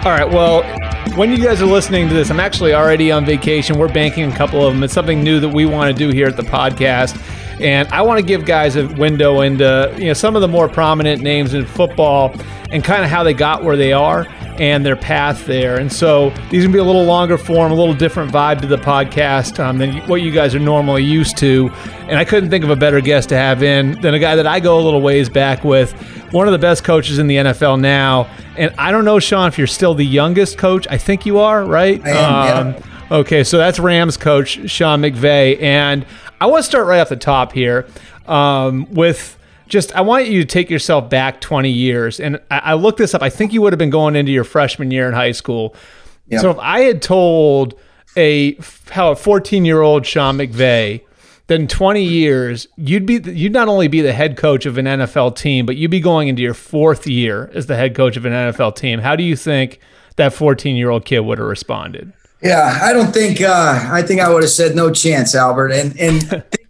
All right, well, when you guys are listening to this, I'm actually already on vacation. We're banking a couple of them. It's something new that we want to do here at the podcast. And I want to give guys a window into some of the more prominent names in football and kind of how they got where they are and their path there. And so these are going to be a little longer form, a little different vibe to the podcast than what you guys are normally used to. And I couldn't think of a better guest to have in than a guy that I go a little ways back with, one of the best coaches in the NFL now. And I don't know, Sean, if you're still the youngest coach. I think you are, right? I am, yeah. Okay, so that's Rams coach Sean McVay. And I want to start right off the top here with I want you to take yourself back 20 years. And I looked this up. I think you would have been going into your freshman year in high school. Yep. So if I had told how a 14-year-old Sean McVay that in 20 years, you'd not only be the head coach of an NFL team, but you'd be going into your fourth year as the head coach of an NFL team. How do you think that 14-year-old kid would have responded? Yeah, I don't think I think I would have said no chance, Albert. And I think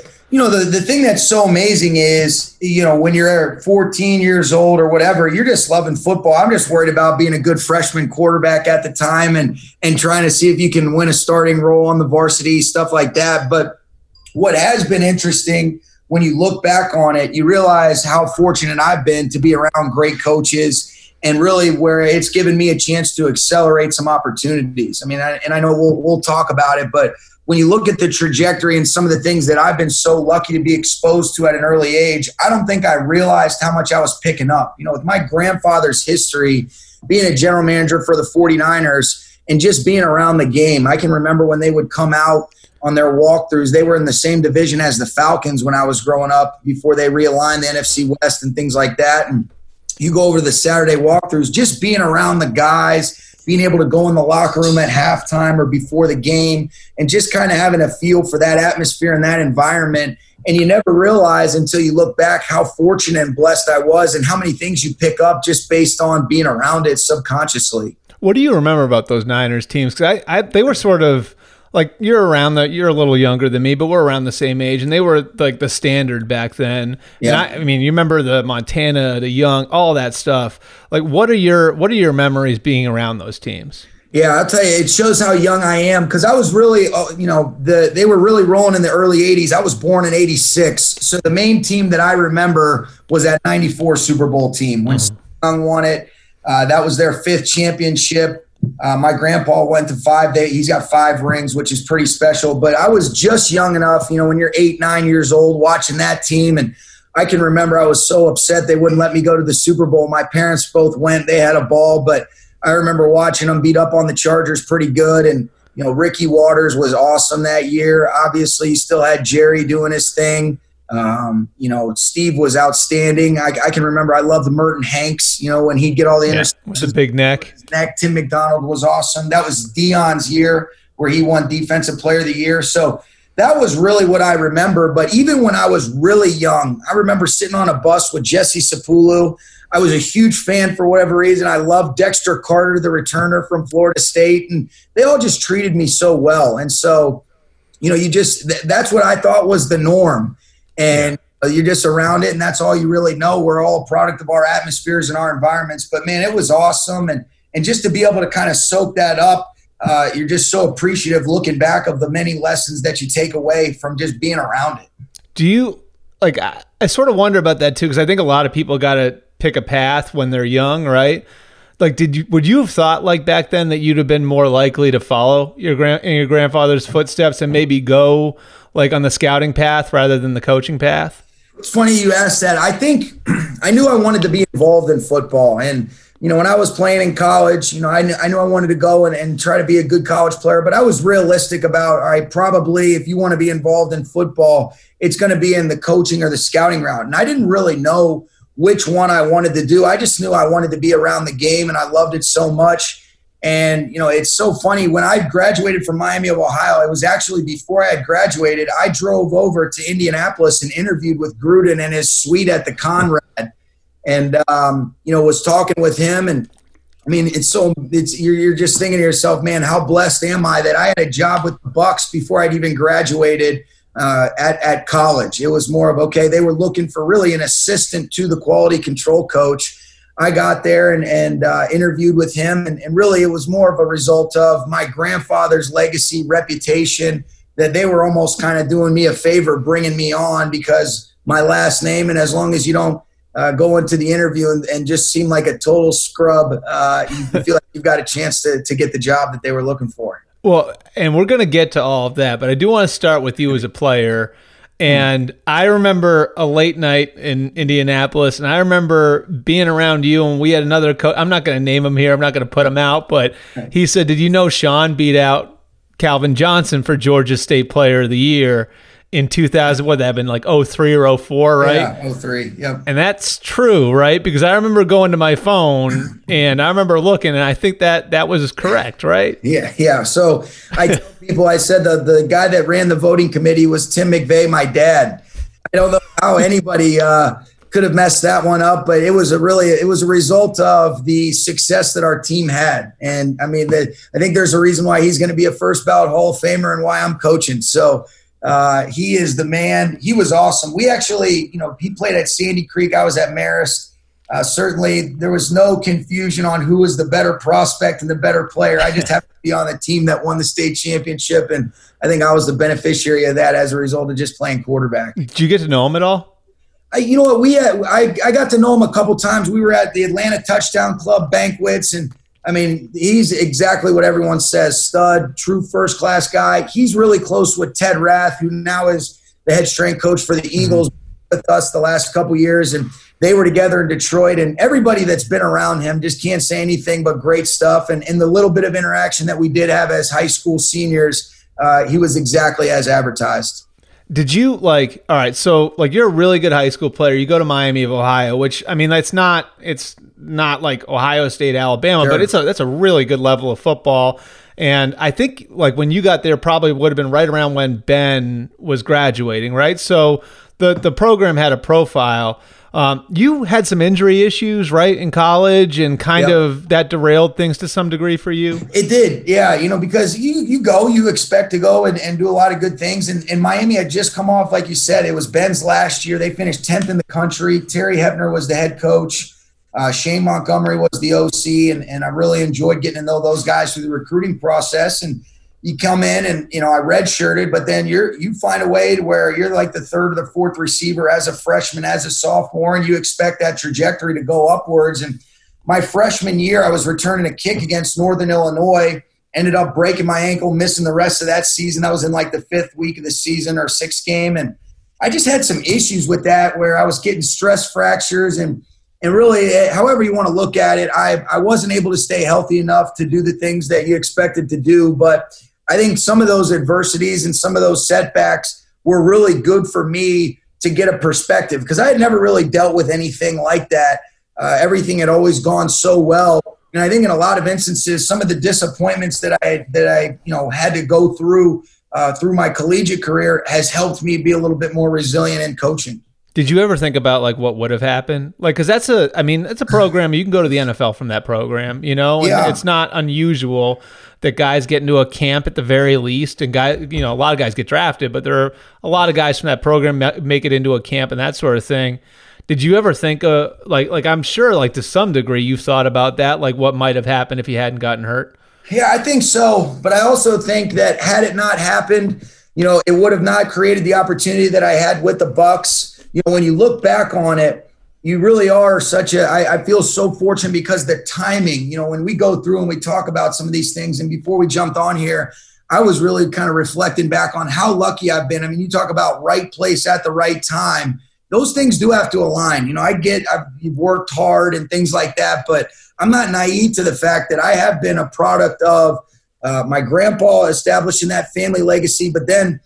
the thing that's so amazing is, when you're 14 years old or whatever, you're just loving football. I'm just worried about being a good freshman quarterback at the time and trying to see if you can win a starting role on the varsity, stuff like that. But what has been interesting when you look back on it, you realize how fortunate I've been to be around great coaches and really where it's given me a chance to accelerate some opportunities. I mean, I know we'll talk about it, but when you look at the trajectory and some of the things that I've been so lucky to be exposed to at an early age, I don't think I realized how much I was picking up. With my grandfather's history, being a general manager for the 49ers and just being around the game, I can remember when they would come out on their walkthroughs. They were in the same division as the Falcons when I was growing up before they realigned the NFC West and things like that. And you go over the Saturday walkthroughs, just being around the guys, being able to go in the locker room at halftime or before the game and just kind of having a feel for that atmosphere and that environment. And you never realize until you look back how fortunate and blessed I was and how many things you pick up just based on being around it subconsciously. What do you remember about those Niners teams? Because they were sort of like, you're a little younger than me, but we're around the same age, and they were like the standard back then. Yeah. And I mean, you remember the Montana, the Young, all that stuff. Like, what are your memories being around those teams? Yeah, I'll tell you, it shows how young I am because I was really, they were really rolling in the early 80s. I was born in 86. So the main team that I remember was that 94 Super Bowl team when Young won it. That was their fifth championship. My grandpa went to 5. He's got 5 rings, which is pretty special. But I was just young enough, when you're 8, 9 years old, watching that team. And I can remember I was so upset they wouldn't let me go to the Super Bowl. My parents both went. They had a ball. But I remember watching them beat up on the Chargers pretty good. And, Ricky Waters was awesome that year. Obviously, you still had Jerry doing his thing. Steve was outstanding. I can remember I loved Merton Hanks, when he'd get all the interceptions. With the big neck. Tim McDonald was awesome. That was Dion's year where he won Defensive Player of the Year. So that was really what I remember. But even when I was really young, I remember sitting on a bus with Jesse Sapulu. I was a huge fan for whatever reason. I loved Dexter Carter, the returner from Florida State. And they all just treated me so well. And so, that's what I thought was the norm. And you're just around it, and that's all you really know. We're all a product of our atmospheres and our environments. But, man, it was awesome. And just to be able to kind of soak that up, you're just so appreciative looking back of the many lessons that you take away from just being around it. Do you – I sort of wonder about that too, because I think a lot of people got to pick a path when they're young, right? Like, would you have thought like back then that you'd have been more likely to follow your grandfather's footsteps and maybe go – like on the scouting path rather than the coaching path? It's funny you asked that. I think I knew I wanted to be involved in football. And, when I was playing in college, I knew I wanted to go and try to be a good college player. But I was realistic about, all right, probably if you want to be involved in football, it's going to be in the coaching or the scouting route. And I didn't really know which one I wanted to do. I just knew I wanted to be around the game, and I loved it so much. And, it's so funny. When I graduated from Miami of Ohio, it was actually before I had graduated, I drove over to Indianapolis and interviewed with Gruden in his suite at the Conrad and, was talking with him. And, I mean, you're just thinking to yourself, man, how blessed am I that I had a job with the Bucs before I'd even graduated at college. It was more of, okay, they were looking for really an assistant to the quality control coach. I got there and interviewed with him. And really, it was more of a result of my grandfather's legacy, reputation, that they were almost kind of doing me a favor bringing me on because my last name. And as long as you don't go into the interview and just seem like a total scrub, you feel like you've got a chance to get the job that they were looking for. Well, and we're going to get to all of that, but I do want to start with you as a player. And I remember a late night in Indianapolis, and I remember being around you, and we had another coach. I'm not going to name him here. I'm not going to put him out, but he said, did you know Sean beat out Calvin Johnson for Georgia State Player of the Year in 2000? What, that had been like 03 or 04, right? Yeah, 03, yep. And that's true, right? Because I remember going to my phone, and I remember looking, and I think that was correct, right? Yeah. So I tell people, I said the guy that ran the voting committee was Tim McVeigh, my dad. I don't know how anybody could have messed that one up, but it was a result of the success that our team had. And I mean, I think there's a reason why he's going to be a first ballot Hall of Famer and why I'm coaching. So he is the man. He was awesome. We actually, he played at Sandy Creek. I was at Marist. Certainly there was no confusion on who was the better prospect and the better player. I just happened to be on the team that won the state championship, and I think I was the beneficiary of that as a result of just playing quarterback. Did you get to know him at all? You know what? I got to know him a couple times. We were at the Atlanta Touchdown Club banquets, and I mean, he's exactly what everyone says, stud, true first-class guy. He's really close with Ted Rath, who now is the head strength coach for the Eagles with us the last couple years, and they were together in Detroit, and everybody that's been around him just can't say anything but great stuff. And in the little bit of interaction that we did have as high school seniors, he was exactly as advertised. Did you all right, so you're a really good high school player. You go to Miami of Ohio, which, I mean, it's not like Ohio State, Alabama, sure, but that's a really good level of football. And I think when you got there probably would have been right around when Ben was graduating, right? So the program had a profile. You had some injury issues, right, in college, and kind of that derailed things to some degree for you? It did, yeah, because you expect to go and do a lot of good things. And Miami had just come off, like you said, it was Ben's last year. They finished 10th in the country. Terry Hepner was the head coach. Shane Montgomery was the OC, and I really enjoyed getting to know those guys through the recruiting process. And you come in and, I redshirted, but then you find a way to where you're like the third or the fourth receiver as a freshman, as a sophomore, and you expect that trajectory to go upwards. And my freshman year, I was returning a kick against Northern Illinois, ended up breaking my ankle, missing the rest of that season. That was in like the 5th week of the season or 6th game. And I just had some issues with that where I was getting stress fractures and really, however you want to look at it, I wasn't able to stay healthy enough to do the things that you expected to do. But I think some of those adversities and some of those setbacks were really good for me to get a perspective because I had never really dealt with anything like that. Everything had always gone so well. And I think in a lot of instances, some of the disappointments that I had to go through my collegiate career has helped me be a little bit more resilient in coaching. Did you ever think about what would have happened? Because that's a program, you can go to the NFL from that program, and it's not unusual that guys get into a camp at the very least, and guys, a lot of guys get drafted, but there are a lot of guys from that program make it into a camp and that sort of thing. Did you ever think, I'm sure, to some degree, you've thought about that, what might have happened if you hadn't gotten hurt? Yeah, I think so. But I also think that had it not happened, it would have not created the opportunity that I had with the Bucs. When you look back on it, you really are I feel so fortunate because the timing, when we go through and we talk about some of these things, and before we jumped on here, I was really kind of reflecting back on how lucky I've been. I mean, you talk about right place at the right time. Those things do have to align. I've worked hard and things like that, but I'm not naive to the fact that I have been a product of my grandpa establishing that family legacy. But then,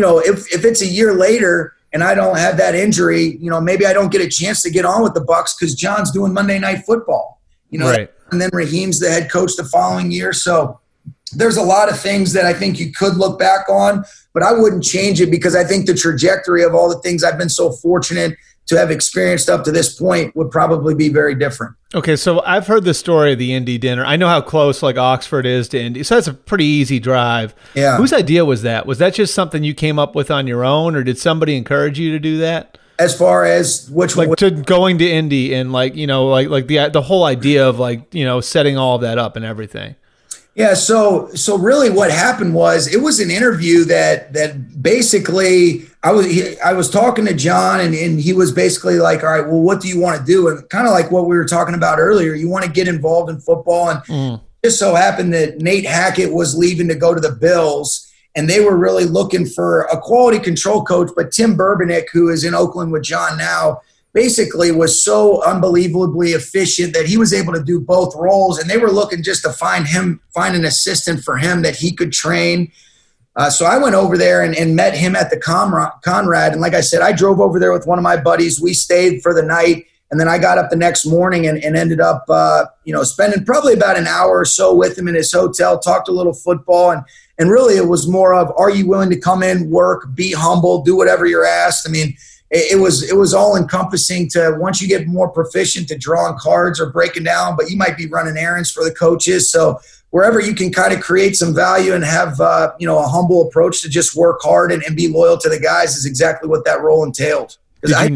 if it's a year later and I don't have that injury, maybe I don't get a chance to get on with the Bucs because John's doing Monday Night Football, right. And then Raheem's the head coach the following year. So there's a lot of things that I think you could look back on, but I wouldn't change it because I think the trajectory of all the things I've been so fortunate to have experienced up to this point would probably be very different. Okay, so I've heard the story of the Indy dinner. I know how close Oxford is to Indy, so that's a pretty easy drive. Yeah. Whose idea was that? Was that just something you came up with on your own, or did somebody encourage you to do that? As far as which like one? to going to Indy and like, like the whole idea of like, setting all of that up and everything. Yeah. So really what happened was it was an interview that basically I was talking to John and he was basically like, all right, well, what do you want to do? And kind of like what we were talking about earlier, you want to get involved in football. And just so happened that Nate Hackett was leaving to go to the Bills. And they were really looking for a quality control coach. But Tim Burbick, who is in Oakland with John now, basically was so unbelievably efficient that he was able to do both roles. And they were looking just to find an assistant for him that he could train. So I went over there and met him at the Conrad. And like I said, I drove over there with one of my buddies. We stayed for the night. And then I got up the next morning and ended up, spending probably about an hour or so with him in his hotel, talked a little football. And really it was more of, are you willing to come in, work, be humble, do whatever you're asked? I mean, it was all encompassing to once you get more proficient to drawing cards or breaking down, but you might be running errands for the coaches. So wherever you can kind of create some value and have, a humble approach to just work hard and be loyal to the guys is exactly what that role entailed. Did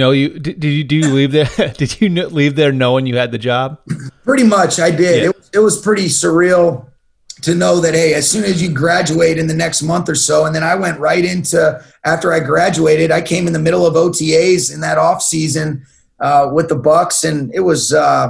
you leave there? Did you leave there knowing you had the job? Pretty much I did. Yeah. It was pretty surreal to know that, hey, as soon as you graduate in the next month or so, and then I went right into, after I graduated, I came in the middle of OTAs in that off season with the Bucks. And it was,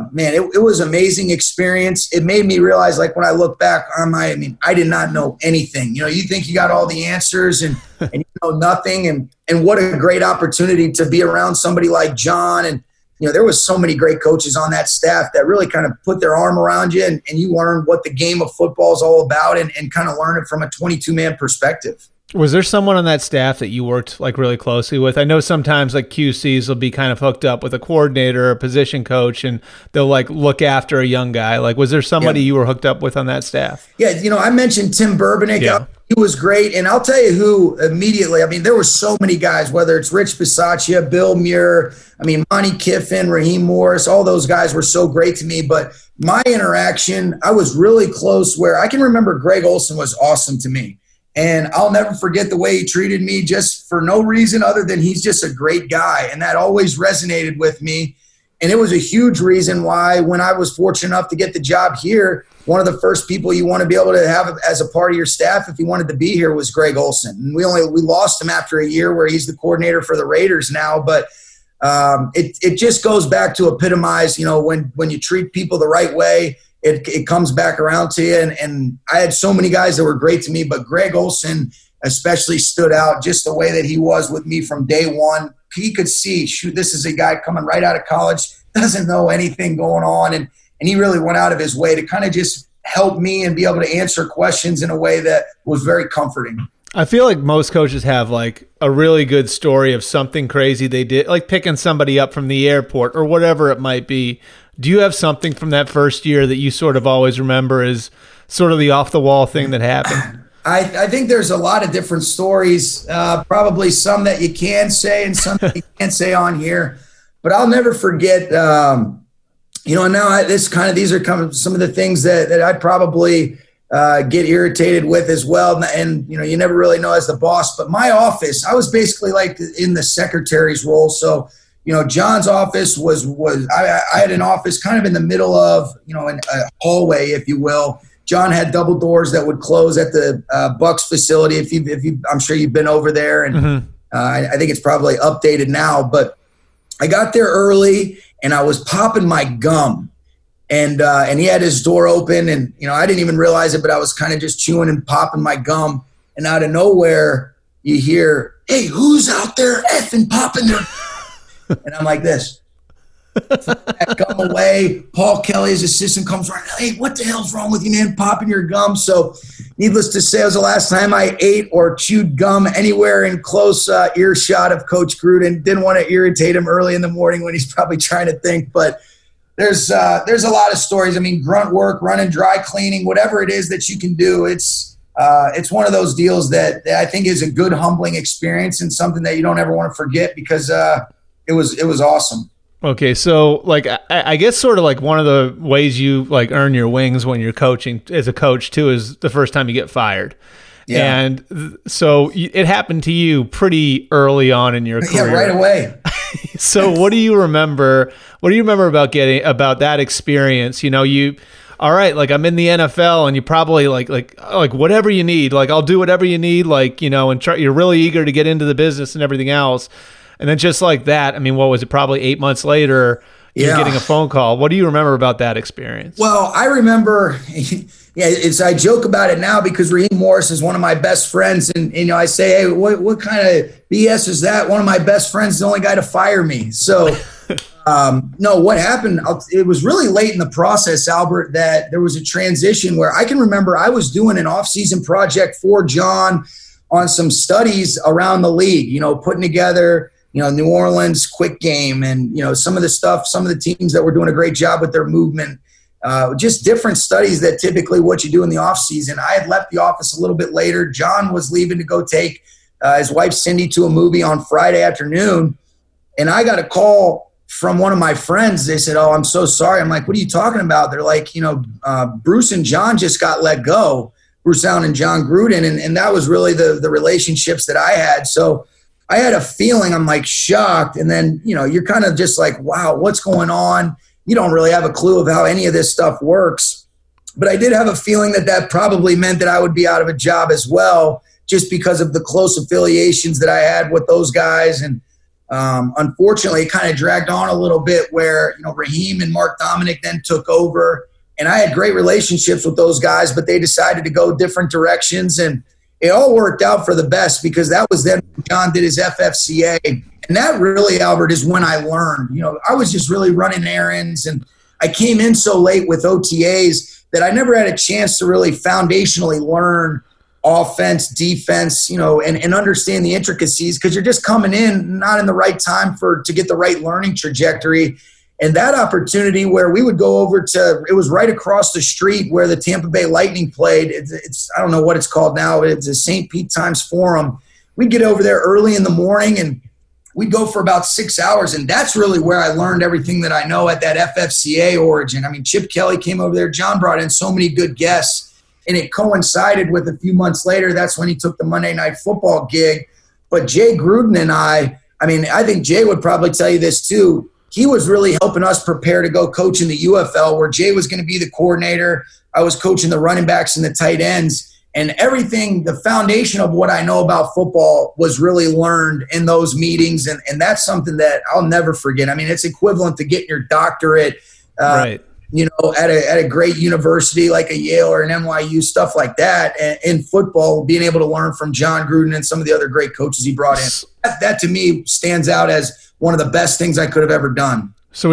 it was an amazing experience. It made me realize, like when I look back on I did not know anything. You think you got all the answers and you know nothing. And what a great opportunity to be around somebody like John. And, there was so many great coaches on that staff that really kind of put their arm around you and you learn what the game of football is all about and kind of learn it from a 22-man perspective. Was there someone on that staff that you worked like really closely with? I know sometimes like QCs will be kind of hooked up with a coordinator or a position coach and they'll like look after a young guy. Like, was there somebody you were hooked up with on that staff? Yeah. I mentioned Tim Burbick. Yeah. He was great. And I'll tell you who immediately, there were so many guys, whether it's Rich Bisaccia, Bill Muir, Monty Kiffin, Raheem Morris, all those guys were so great to me. But my interaction, I was really close where I can remember Greg Olson was awesome to me. And I'll never forget the way he treated me just for no reason other than he's just a great guy. And that always resonated with me. And it was a huge reason why when I was fortunate enough to get the job here, one of the first people you want to be able to have as a part of your staff if you wanted to be here was Greg Olson. And we lost him after a year where he's the coordinator for the Raiders now. But it just goes back to epitomize, when you treat people the right way, it comes back around to you. And I had so many guys that were great to me, but Greg Olson especially stood out just the way that he was with me from day one. He could see, shoot, this is a guy coming right out of college, doesn't know anything going on. And he really went out of his way to kind of just help me and be able to answer questions in a way that was very comforting. I feel like most coaches have like a really good story of something crazy they did, like picking somebody up from the airport or whatever it might be. Do you have something from that first year that you sort of always remember as sort of the off the wall thing that happened? I think there's a lot of different stories, probably some that you can say and some that you can't say on here. But I'll never forget, and now these are kind of some of the things that I probably get irritated with as well. And, you never really know as the boss. But my office, I was basically like in the secretary's role. So, John's office I had an office kind of in the middle of, a hallway, if you will. John had double doors that would close at the Bucks facility. If you, I'm sure you've been over there, and I think it's probably updated now. But I got there early, and I was popping my gum, and he had his door open, and I didn't even realize it, but I was kind of just chewing and popping my gum, and out of nowhere you hear, "Hey, who's out there effing popping their?" And I'm like this. That gum away. Paul Kelly, his assistant, comes right. Hey, what the hell's wrong with you, man? Popping your gum. So, needless to say, it was the last time I ate or chewed gum anywhere in close earshot of Coach Gruden. Didn't want to irritate him early in the morning when he's probably trying to think. But there's a lot of stories. Grunt work, running dry cleaning, whatever it is that you can do. It's one of those deals that I think is a good humbling experience and something that you don't ever want to forget because it was awesome. Okay, so like I guess sort of like one of the ways you like earn your wings when you're coaching as a coach too is the first time you get fired. Yeah. And so it happened to you pretty early on in your career. Yeah, right away. So what do you remember? What do you remember about that experience? All right, like I'm in the NFL and you probably like whatever you need, like I'll do whatever you need, like, and you're really eager to get into the business and everything else. And then just like that, I mean, what was it? Probably 8 months later, you're getting a phone call. What do you remember about that experience? Well, I remember, I joke about it now because Raheem Morris is one of my best friends. And I say, hey, what kind of BS is that? One of my best friends is the only guy to fire me. So, no, what happened, it was really late in the process, Albert, that there was a transition where I can remember I was doing an off-season project for John on some studies around the league, putting together, New Orleans quick game and, some of the teams that were doing a great job with their movement, just different studies that typically what you do in the off season. I had left the office a little bit later. John was leaving to go take his wife, Cindy, to a movie on Friday afternoon. And I got a call from one of my friends. They said, "Oh, I'm so sorry." I'm like, "What are you talking about?" They're like, Bruce and John just got let go, Bruce Allen and John Gruden. And that was really the relationships that I had. So I had a feeling, I'm like shocked. And then, you're kind of just like, wow, what's going on? You don't really have a clue of how any of this stuff works. But I did have a feeling that probably meant that I would be out of a job as well, just because of the close affiliations that I had with those guys. And unfortunately, it kind of dragged on a little bit where, Raheem and Mark Dominic then took over. And I had great relationships with those guys, but they decided to go different directions. And it all worked out for the best because that was then when John did his FFCA. And that really, Albert, is when I learned. I was just really running errands, and I came in so late with OTAs that I never had a chance to really foundationally learn offense, defense, and understand the intricacies because you're just coming in not in the right time to get the right learning trajectory. And that opportunity where we would go over it was right across the street where the Tampa Bay Lightning played. It's I don't know what it's called now. It's a St. Pete Times Forum. We'd get over there early in the morning and we'd go for about 6 hours. And that's really where I learned everything that I know at that FFCA origin. I mean, Chip Kelly came over there. John brought in so many good guests. And it coincided with a few months later. That's when he took the Monday Night Football gig. But Jay Gruden and I think Jay would probably tell you this too. He was really helping us prepare to go coach in the UFL, where Jay was going to be the coordinator. I was coaching the running backs and the tight ends. And everything, the foundation of what I know about football was really learned in those meetings. And that's something that I'll never forget. I mean, it's equivalent to getting your doctorate, right. At a great university like a Yale or an NYU, stuff like that. And in football, being able to learn from John Gruden and some of the other great coaches he brought in. That to me stands out as one of the best things I could have ever done. So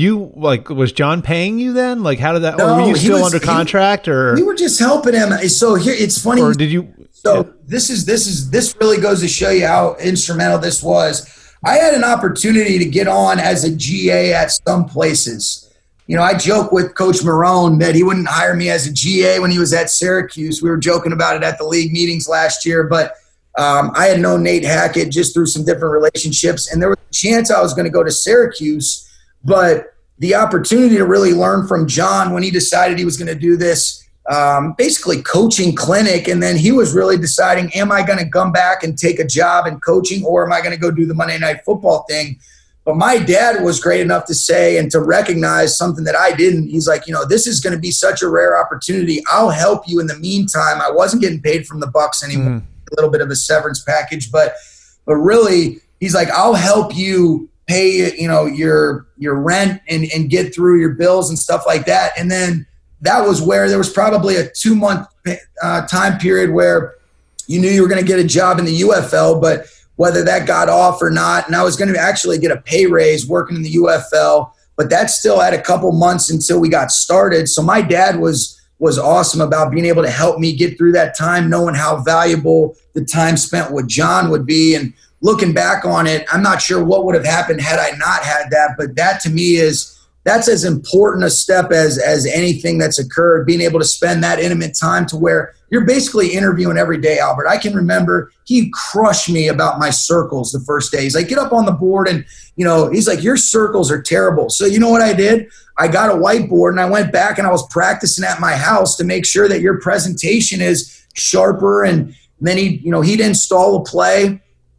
was John paying you then? Like, how did that? No, or were you still under contract, or we were just helping him? So here, it's funny. Or did you? So yeah. This really goes to show you how instrumental this was. I had an opportunity to get on as a GA at some places. I joke with Coach Marone that he wouldn't hire me as a GA when he was at Syracuse. We were joking about it at the league meetings last year, but I had known Nate Hackett just through some different relationships, and there was a chance I was going to go to Syracuse. But the opportunity to really learn from John when he decided he was going to do this basically coaching clinic, and then he was really deciding, am I going to come back and take a job in coaching, or am I going to go do the Monday Night Football thing? But my dad was great enough to say and to recognize something that I didn't. He's like, this is going to be such a rare opportunity. I'll help you in the meantime. I wasn't getting paid from the Bucs anymore, a little bit of a severance package, but really, he's like, I'll help you pay, your rent and get through your bills and stuff like that. And then that was where there was probably a 2-month time period where you knew you were going to get a job in the UFL, but whether that got off or not, and I was going to actually get a pay raise working in the UFL, but that still had a couple months until we got started. So my dad was awesome about being able to help me get through that time, knowing how valuable the time spent with John would be. And looking back on it, I'm not sure what would have happened had I not had that, but that to me that's as important a step as anything that's occurred, being able to spend that intimate time to where you're basically interviewing every day, Albert. I can remember he crushed me about my circles the first day. He's like, get up on the board, and he's like, your circles are terrible. So you know what I did? I got a whiteboard and I went back and I was practicing at my house to make sure that your presentation is sharper. And then he'd install a play.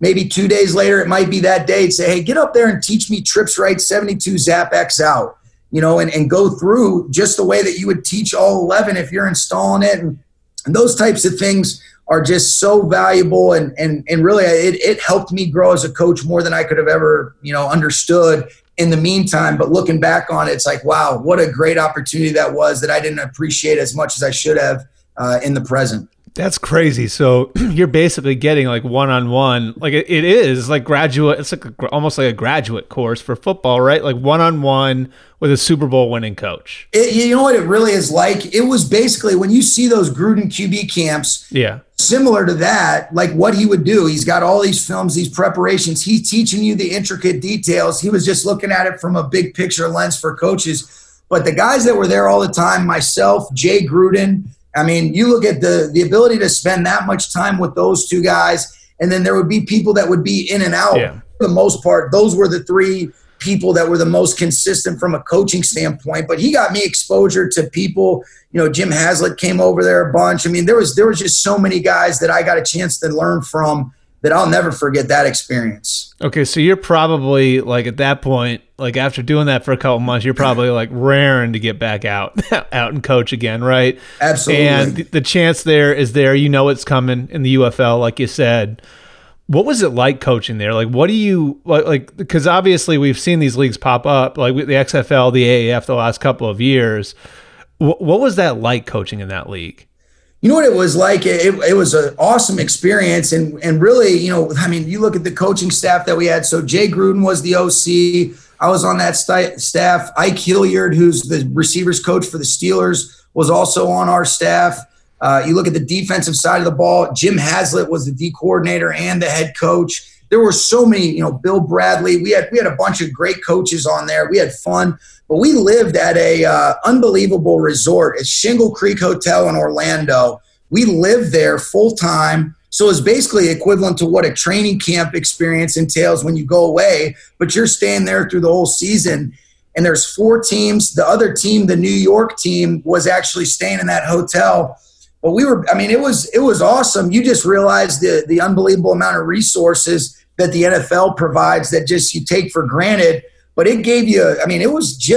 maybe 2 days later, it might be that day, and say, hey, get up there and teach me trips right 72 Zap X out, and go through just the way that you would teach all 11 if you're installing it. And those types of things are just so valuable. And really it helped me grow as a coach more than I could have ever, understood in the meantime. But looking back on it, it's like, wow, what a great opportunity that was that I didn't appreciate as much as I should have in the present. That's crazy. So you're basically getting like one-on-one, like it is like graduate. It's like almost like a graduate course for football, right? Like one-on-one with a Super Bowl winning coach. You know what it really is like? It was basically when you see those Gruden QB camps, similar to that, like what he would do. He's got all these films, these preparations. He's teaching you the intricate details. He was just looking at it from a big picture lens for coaches. But the guys that were there all the time, myself, Jay Gruden, I mean, you look at the ability to spend that much time with those two guys, and then there would be people that would be in and out. Yeah. For the most part, those were the three people that were the most consistent from a coaching standpoint. But he got me exposure to people. Jim Haslett came over there a bunch. I mean, there was just so many guys that I got a chance to learn from that I'll never forget that experience. Okay, so you're probably like at that point, like after doing that for a couple months, you're probably like raring to get back out and coach again, right? Absolutely. And the chance there is there. It's coming in the UFL, like you said. What was it like coaching there? Like, what do you like? Because obviously we've seen these leagues pop up, like the XFL, the AAF, the last couple of years. What was that like coaching in that league? You know what it was like? It was an awesome experience. And really, you look at the coaching staff that we had. So Jay Gruden was the OC. I was on that staff. Ike Hilliard, who's the receivers coach for the Steelers, was also on our staff. You look at the defensive side of the ball. Jim Haslett was the D coordinator and the head coach. There were so many, Bill Bradley. We had a bunch of great coaches on there. We had fun. But we lived at a unbelievable resort. It's Shingle Creek Hotel in Orlando. We lived there full time. So it's basically equivalent to what a training camp experience entails when you go away, but you're staying there through the whole season. And there's 4 teams. The other team, the New York team, was actually staying in that hotel. But it was awesome. You just realize the unbelievable amount of resources that the NFL provides that just you take for granted. But it gave you, it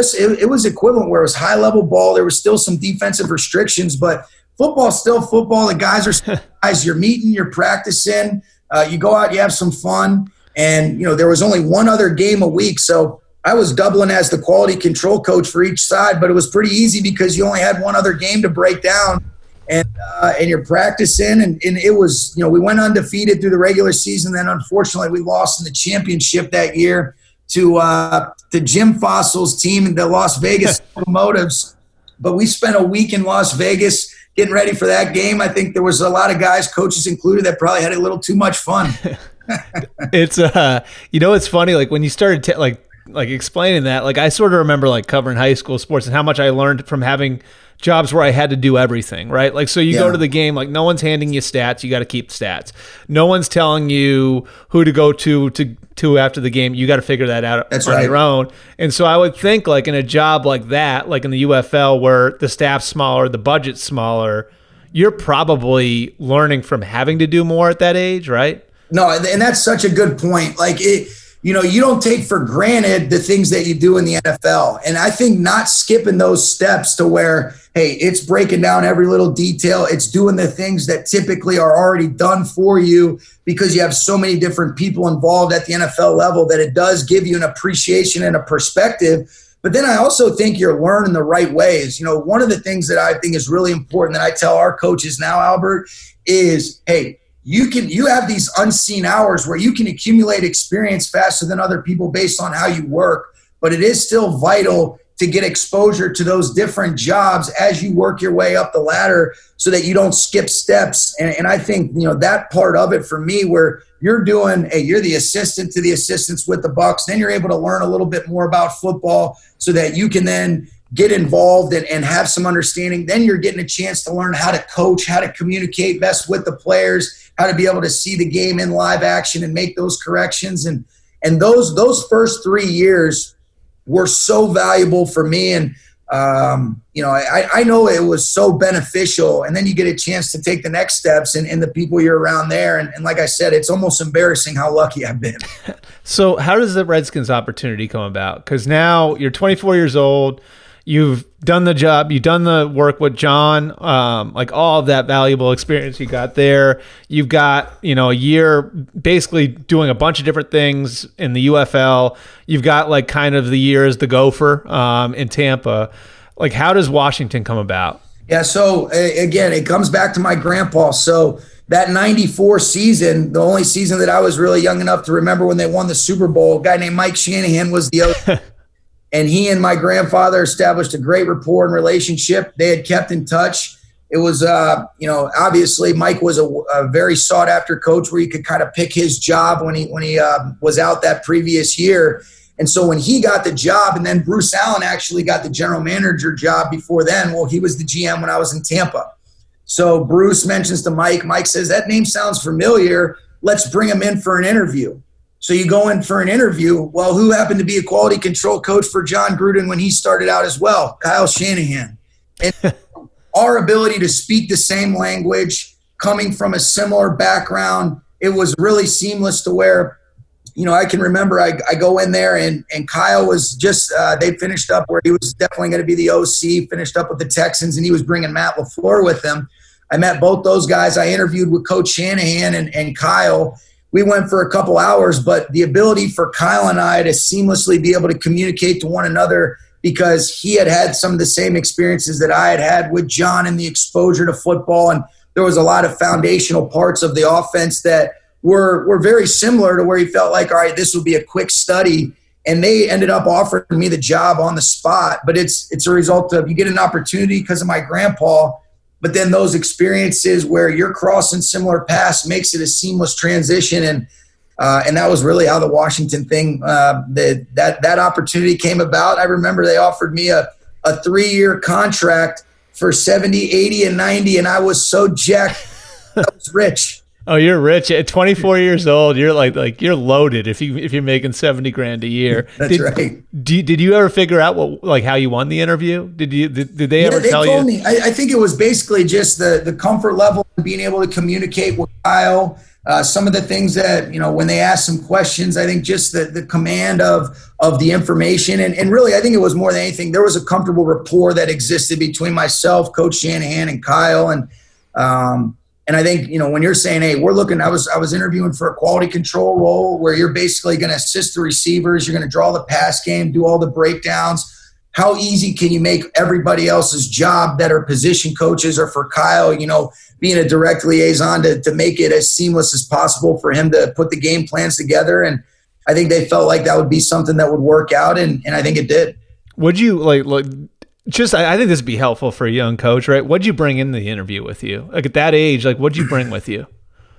was equivalent where it was high-level ball. There was still some defensive restrictions, but football's still football. The guys are guys. You're meeting, you're practicing. You go out, you have some fun. And, there was only one other game a week. So I was doubling as the quality control coach for each side, but it was pretty easy because you only had one other game to break down. And you're practicing. And it was, we went undefeated through the regular season. Then, unfortunately, we lost in the championship that year to Jim Fossil's team in the Las Vegas Locomotives. But we spent a week in Las Vegas getting ready for that game. I think there was a lot of guys, coaches included, that probably had a little too much fun. It's it's funny, like when you started like explaining that, like I sort of remember like covering high school sports and how much I learned from having jobs where I had to do everything, right? Like, so you go to the game, like no one's handing you stats. You got to keep stats. No one's telling you who to go to after the game. You got to figure that out on your own. And so I would think like in a job like that, like in the UFL where the staff's smaller, the budget's smaller, you're probably learning from having to do more at that age, right? No, and that's such a good point. Like you don't take for granted the things that you do in the NFL. And I think not skipping those steps to where, hey, it's breaking down every little detail. It's doing the things that typically are already done for you because you have so many different people involved at the NFL level that it does give you an appreciation and a perspective. But then I also think you're learning the right ways. One of the things that I think is really important that I tell our coaches now, Albert, is, hey, you have these unseen hours where you can accumulate experience faster than other people based on how you work, but it is still vital to get exposure to those different jobs as you work your way up the ladder so that you don't skip steps. And I think, that part of it for me where you're the assistant to the assistants with the Bucs, then you're able to learn a little bit more about football so that you can then get involved and have some understanding. Then you're getting a chance to learn how to coach, how to communicate best with the players, how to be able to see the game in live action and make those corrections. And those first 3 years were so valuable for me. And I know it was so beneficial, and then you get a chance to take the next steps and the people you're around there. And like I said, it's almost embarrassing how lucky I've been. So how does the Redskins opportunity come about? Because now you're 24 years old. You've done the job. You've done the work with John, like all of that valuable experience you got there. You've got, a year basically doing a bunch of different things in the UFL. You've got like kind of the year as the Gopher in Tampa. Like, how does Washington come about? Yeah, so again, it comes back to my grandpa. So that 94 season, the only season that I was really young enough to remember when they won the Super Bowl, a guy named Mike Shanahan was the OC. And he and my grandfather established a great rapport and relationship. They had kept in touch. It was, obviously Mike was a very sought after coach where he could kind of pick his job when he was out that previous year. And so when he got the job, and then Bruce Allen actually got the general manager job before then, well, he was the GM when I was in Tampa. So Bruce mentions to Mike, Mike says, that name sounds familiar. Let's bring him in for an interview. So you go in for an interview. Well, who happened to be a quality control coach for John Gruden when he started out as well? Kyle Shanahan. And our ability to speak the same language, coming from a similar background, it was really seamless to where, I can remember I go in there and Kyle was just, they finished up where he was definitely going to be the OC, finished up with the Texans, and he was bringing Matt LaFleur with him. I met both those guys. I interviewed with Coach Shanahan and Kyle. We went for a couple hours, but the ability for Kyle and I to seamlessly be able to communicate to one another, because he had some of the same experiences that I had with John and the exposure to football. And there was a lot of foundational parts of the offense that were very similar to where he felt like, all right, this will be a quick study. And they ended up offering me the job on the spot. But it's a result of, you get an opportunity because of my grandpa, but then those experiences where you're crossing similar paths makes it a seamless transition. And that was really how the Washington thing, that opportunity came about. I remember they offered me a 3-year contract for 70, 80, and 90, and I was so jacked. I was rich. Oh, you're rich at 24 years old. You're like you're loaded if you're making $70,000 a year. That's right. Did you ever figure out how you won the interview? Did they ever tell you? Told me. I think it was basically just the comfort level and being able to communicate with Kyle. Some of the things that, when they asked some questions, I think just the command of the information. And really, I think it was more than anything, there was a comfortable rapport that existed between myself, Coach Shanahan, and Kyle. And I think, when you're saying, hey, we're looking, I was interviewing for a quality control role where you're basically going to assist the receivers. You're going to draw the pass game, do all the breakdowns. How easy can you make everybody else's job that are position coaches, or for Kyle, being a direct liaison to make it as seamless as possible for him to put the game plans together. And I think they felt like that would be something that would work out. And I think it did. Would you I think this would be helpful for a young coach, right? What'd you bring in the interview with you? Like at that age, what'd you bring with you?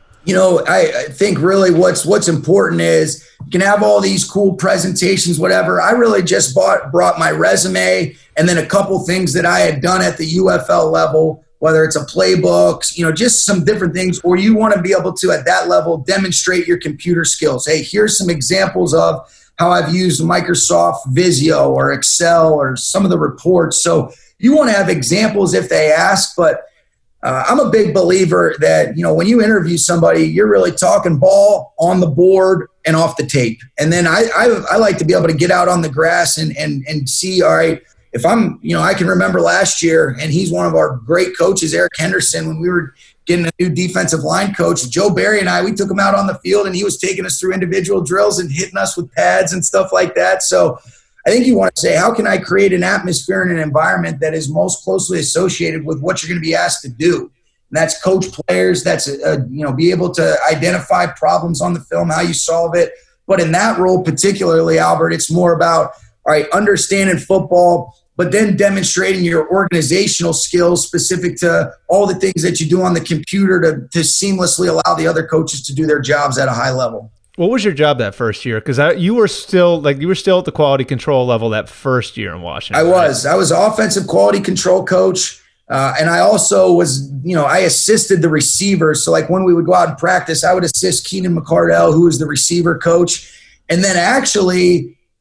I think really what's important is you can have all these cool presentations, whatever. I really just brought my resume and then a couple things that I had done at the UFL level, whether it's a playbook, just some different things, or you want to be able to, at that level, demonstrate your computer skills. Hey, here's some examples of how I've used Microsoft Visio or Excel or some of the reports. So you want to have examples if they ask, but I'm a big believer that, when you interview somebody, you're really talking ball on the board and off the tape. And then I like to be able to get out on the grass and see, all right, if I'm, I can remember last year, and he's one of our great coaches, Eric Henderson, when we were getting a new defensive line coach, Joe Barry and we took him out on the field, and he was taking us through individual drills and hitting us with pads and stuff like that. So I think you want to say, how can I create an atmosphere and an environment that is most closely associated with what you're going to be asked to do? And that's coach players. That's, be able to identify problems on the film, how you solve it. But in that role particularly, Albert, it's more about, all right, understanding football, but then demonstrating your organizational skills specific to all the things that you do on the computer to seamlessly allow the other coaches to do their jobs at a high level. What was your job that first year? Because you were still at the quality control level that first year in Washington. I was offensive quality control coach. And I also was, I assisted the receivers. So like when we would go out and practice, I would assist Keenan McCardell, who was the receiver coach. And then actually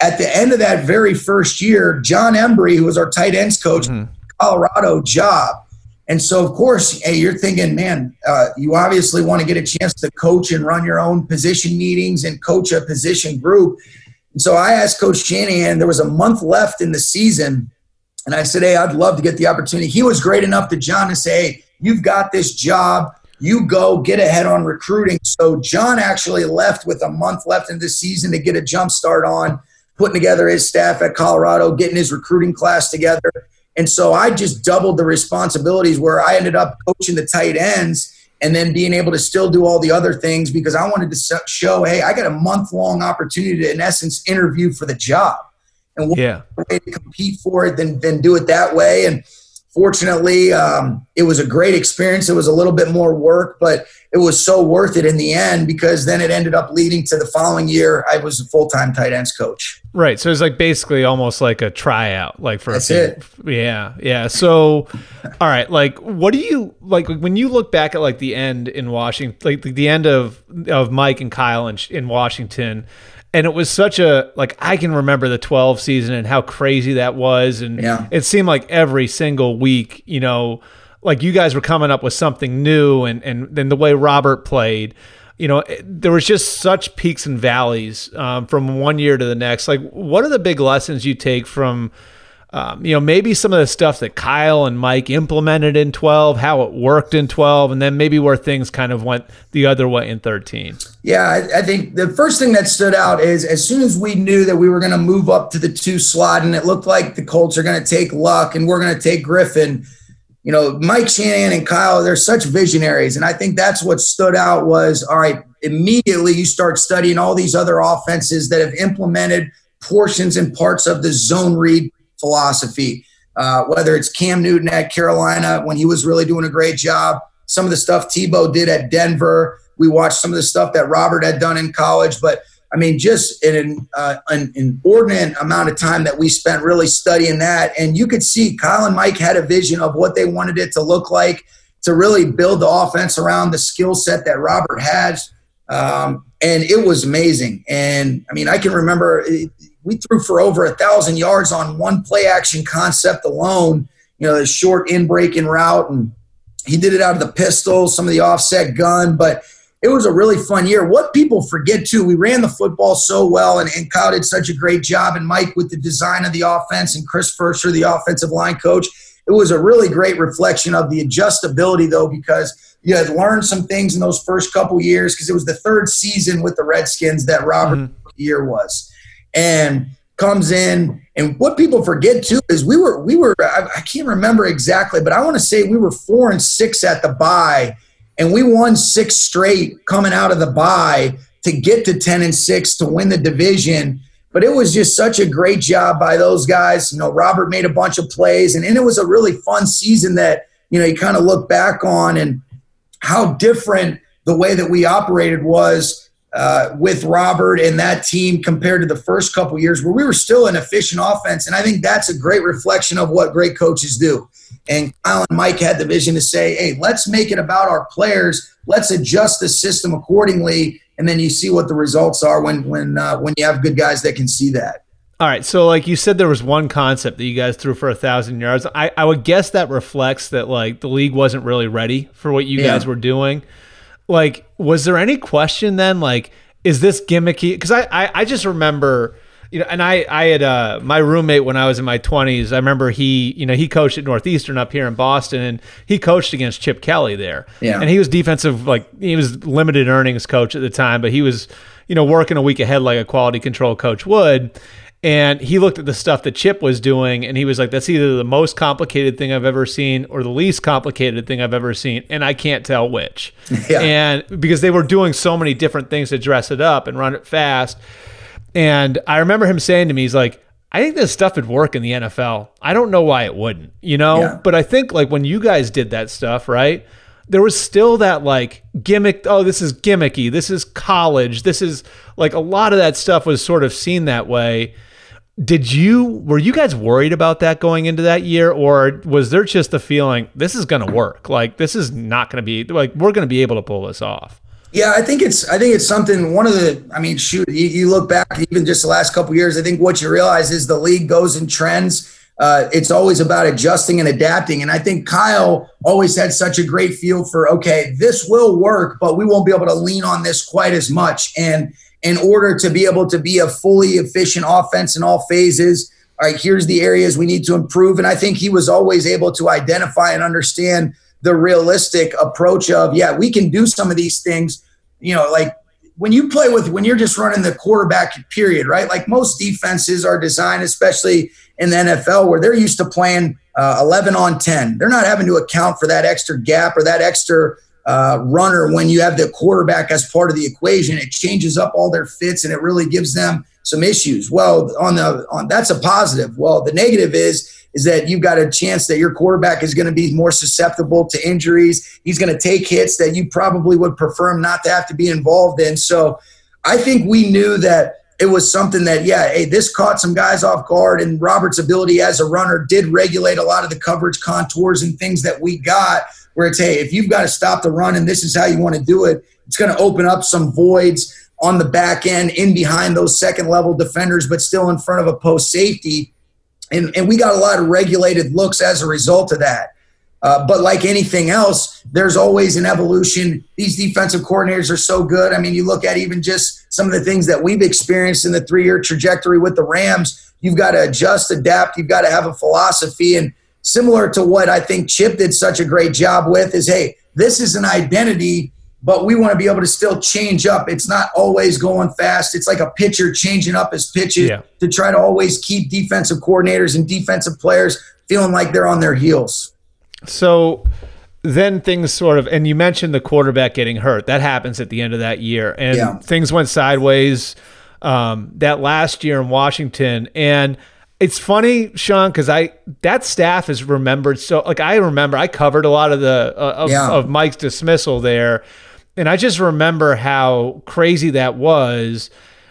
at the end of that very first year, John Embry, who was our tight ends coach, Colorado job. And so, of course, hey, you're thinking, man, you obviously want to get a chance to coach and run your own position meetings and coach a position group. And so I asked Coach Shanahan, there was a month left in the season, and I said, hey, I'd love to get the opportunity. He was great enough to John to say, hey, you've got this job. You go get ahead on recruiting. So John actually left with a month left in the season to get a jump start on putting together his staff at Colorado, getting his recruiting class together. And so I just doubled the responsibilities where I ended up coaching the tight ends and then being able to still do all the other things because I wanted to show, hey, I got a month-long opportunity to, in essence, interview for the job. And what way to compete for it than do it that way. And fortunately, it was a great experience. It was a little bit more work, but it was so worth it in the end because then it ended up leading to the following year. I was a full-time tight ends coach. Right. So it's like basically almost like a tryout, like for That's it. Yeah. Yeah. So, all right. Like, what do you like when you look back at like the end in Washington, like the end of Mike and Kyle in Washington, and it was such a, like, I can remember the 12 season and how crazy that was. And it seemed like every single week, you know, like you guys were coming up with something new and then the way Robert played, you know, there was just such peaks and valleys from one year to the next. Like, what are the big lessons you take from, you know, maybe some of the stuff that Kyle and Mike implemented in 12, how it worked in 12, and then maybe where things kind of went the other way in 13? Yeah, I think the first thing that stood out is as soon as we knew that we were going to move up to the 2 slot and it looked like the Colts are going to take Luck and we're going to take Griffin, you know, Mike Shanahan and Kyle, they're such visionaries. And I think that's what stood out was, all right, immediately you start studying all these other offenses that have implemented portions and parts of the zone read philosophy, whether it's Cam Newton at Carolina when he was really doing a great job, some of the stuff Tebow did at Denver. We watched some of the stuff that Robert had done in college, but I mean, just an inordinate amount of time that we spent really studying that. And you could see Kyle and Mike had a vision of what they wanted it to look like to really build the offense around the skill set that Robert has. And it was amazing. And I mean, I can remember we threw for over 1,000 yards on one play action concept alone, you know, the short in break and route. And he did it out of the pistol, some of the offset gun, but it was a really fun year. What people forget, too, we ran the football so well, and Kyle did such a great job, and Mike with the design of the offense, and Chris Furser, the offensive line coach. It was a really great reflection of the adjustability, though, because you had learned some things in those first couple years because it was the third season with the Redskins that Robert year was. And comes in, and what people forget, too, is we were I can't remember exactly, but I want to say we were 4-6 at the bye, and we won 6 straight coming out of the bye to get to 10-6 to win the division. But it was just such a great job by those guys. You know, Robert made a bunch of plays, and it was a really fun season that, you know, you kind of look back on and how different the way that we operated was with Robert and that team compared to the first couple years where we were still an efficient offense. And I think that's a great reflection of what great coaches do. And Kyle and Mike had the vision to say, hey, let's make it about our players. Let's adjust the system accordingly. And then you see what the results are when you have good guys that can see that. All right. So like you said, there was one concept that you guys threw for 1,000 yards. I would guess that reflects that like the league wasn't really ready for what you guys were doing. Like, was there any question then, like, is this gimmicky? Because I just remember, you know, and I had my roommate when I was in my 20s. I remember he coached at Northeastern up here in Boston, and he coached against Chip Kelly there. Yeah. And he was defensive, like he was limited earnings coach at the time, but he was, you know, working a week ahead like a quality control coach would. And he looked at the stuff that Chip was doing, and he was like, that's either the most complicated thing I've ever seen or the least complicated thing I've ever seen, and I can't tell which. Yeah. And because they were doing so many different things to dress it up and run it fast. And I remember him saying to me, he's like, I think this stuff would work in the NFL. I don't know why it wouldn't, you know? Yeah. But I think like when you guys did that stuff, right, there was still that like gimmick, oh, this is gimmicky, this is college, this is like a lot of that stuff was sort of seen that way. Were you guys worried about that going into that year, or was there just the feeling this is going to work? Like, this is not going to be like, we're going to be able to pull this off. Yeah, I think it's something. One of the, I mean, shoot, you look back even just the last couple of years. I think what you realize is the league goes in trends. It's always about adjusting and adapting. And I think Kyle always had such a great feel for, okay, this will work, but we won't be able to lean on this quite as much. And in order to be able to be a fully efficient offense in all phases, all right, here's the areas we need to improve. And I think he was always able to identify and understand the realistic approach of, yeah, we can do some of these things, like when you're just running the quarterback period, right? Like most defenses are designed, especially in the NFL, where they're used to playing 11 on 10. They're not having to account for that extra gap or that extra runner when you have the quarterback as part of the equation. It changes up all their fits and it really gives them some issues. Well, that's a positive. Well, the negative is that you've got a chance that your quarterback is going to be more susceptible to injuries. He's going to take hits that you probably would prefer him not to have to be involved in. So I think we knew that it was something that, this caught some guys off guard, and Robert's ability as a runner did regulate a lot of the coverage contours and things that we got where it's, hey, if you've got to stop the run and this is how you want to do it, it's going to open up some voids on the back end in behind those second level defenders, but still in front of a post safety. And we got a lot of regulated looks as a result of that. But like anything else, there's always an evolution. These defensive coordinators are so good. I mean, you look at even just some of the things that we've experienced in the 3-year trajectory with the Rams. You've got to adjust, adapt. You've got to have a philosophy. And similar to what I think Chip did such a great job with is, hey, this is an identity, but we want to be able to still change up. It's not always going fast. It's like a pitcher changing up his pitches to try to always keep defensive coordinators and defensive players feeling like they're on their heels. So then things sort of, and you mentioned the quarterback getting hurt. That happens at the end of that year. And things went sideways that last year in Washington. And it's funny, Sean, because that staff is remembered. So like I covered a lot of of Mike's dismissal there. And I just remember how crazy that was.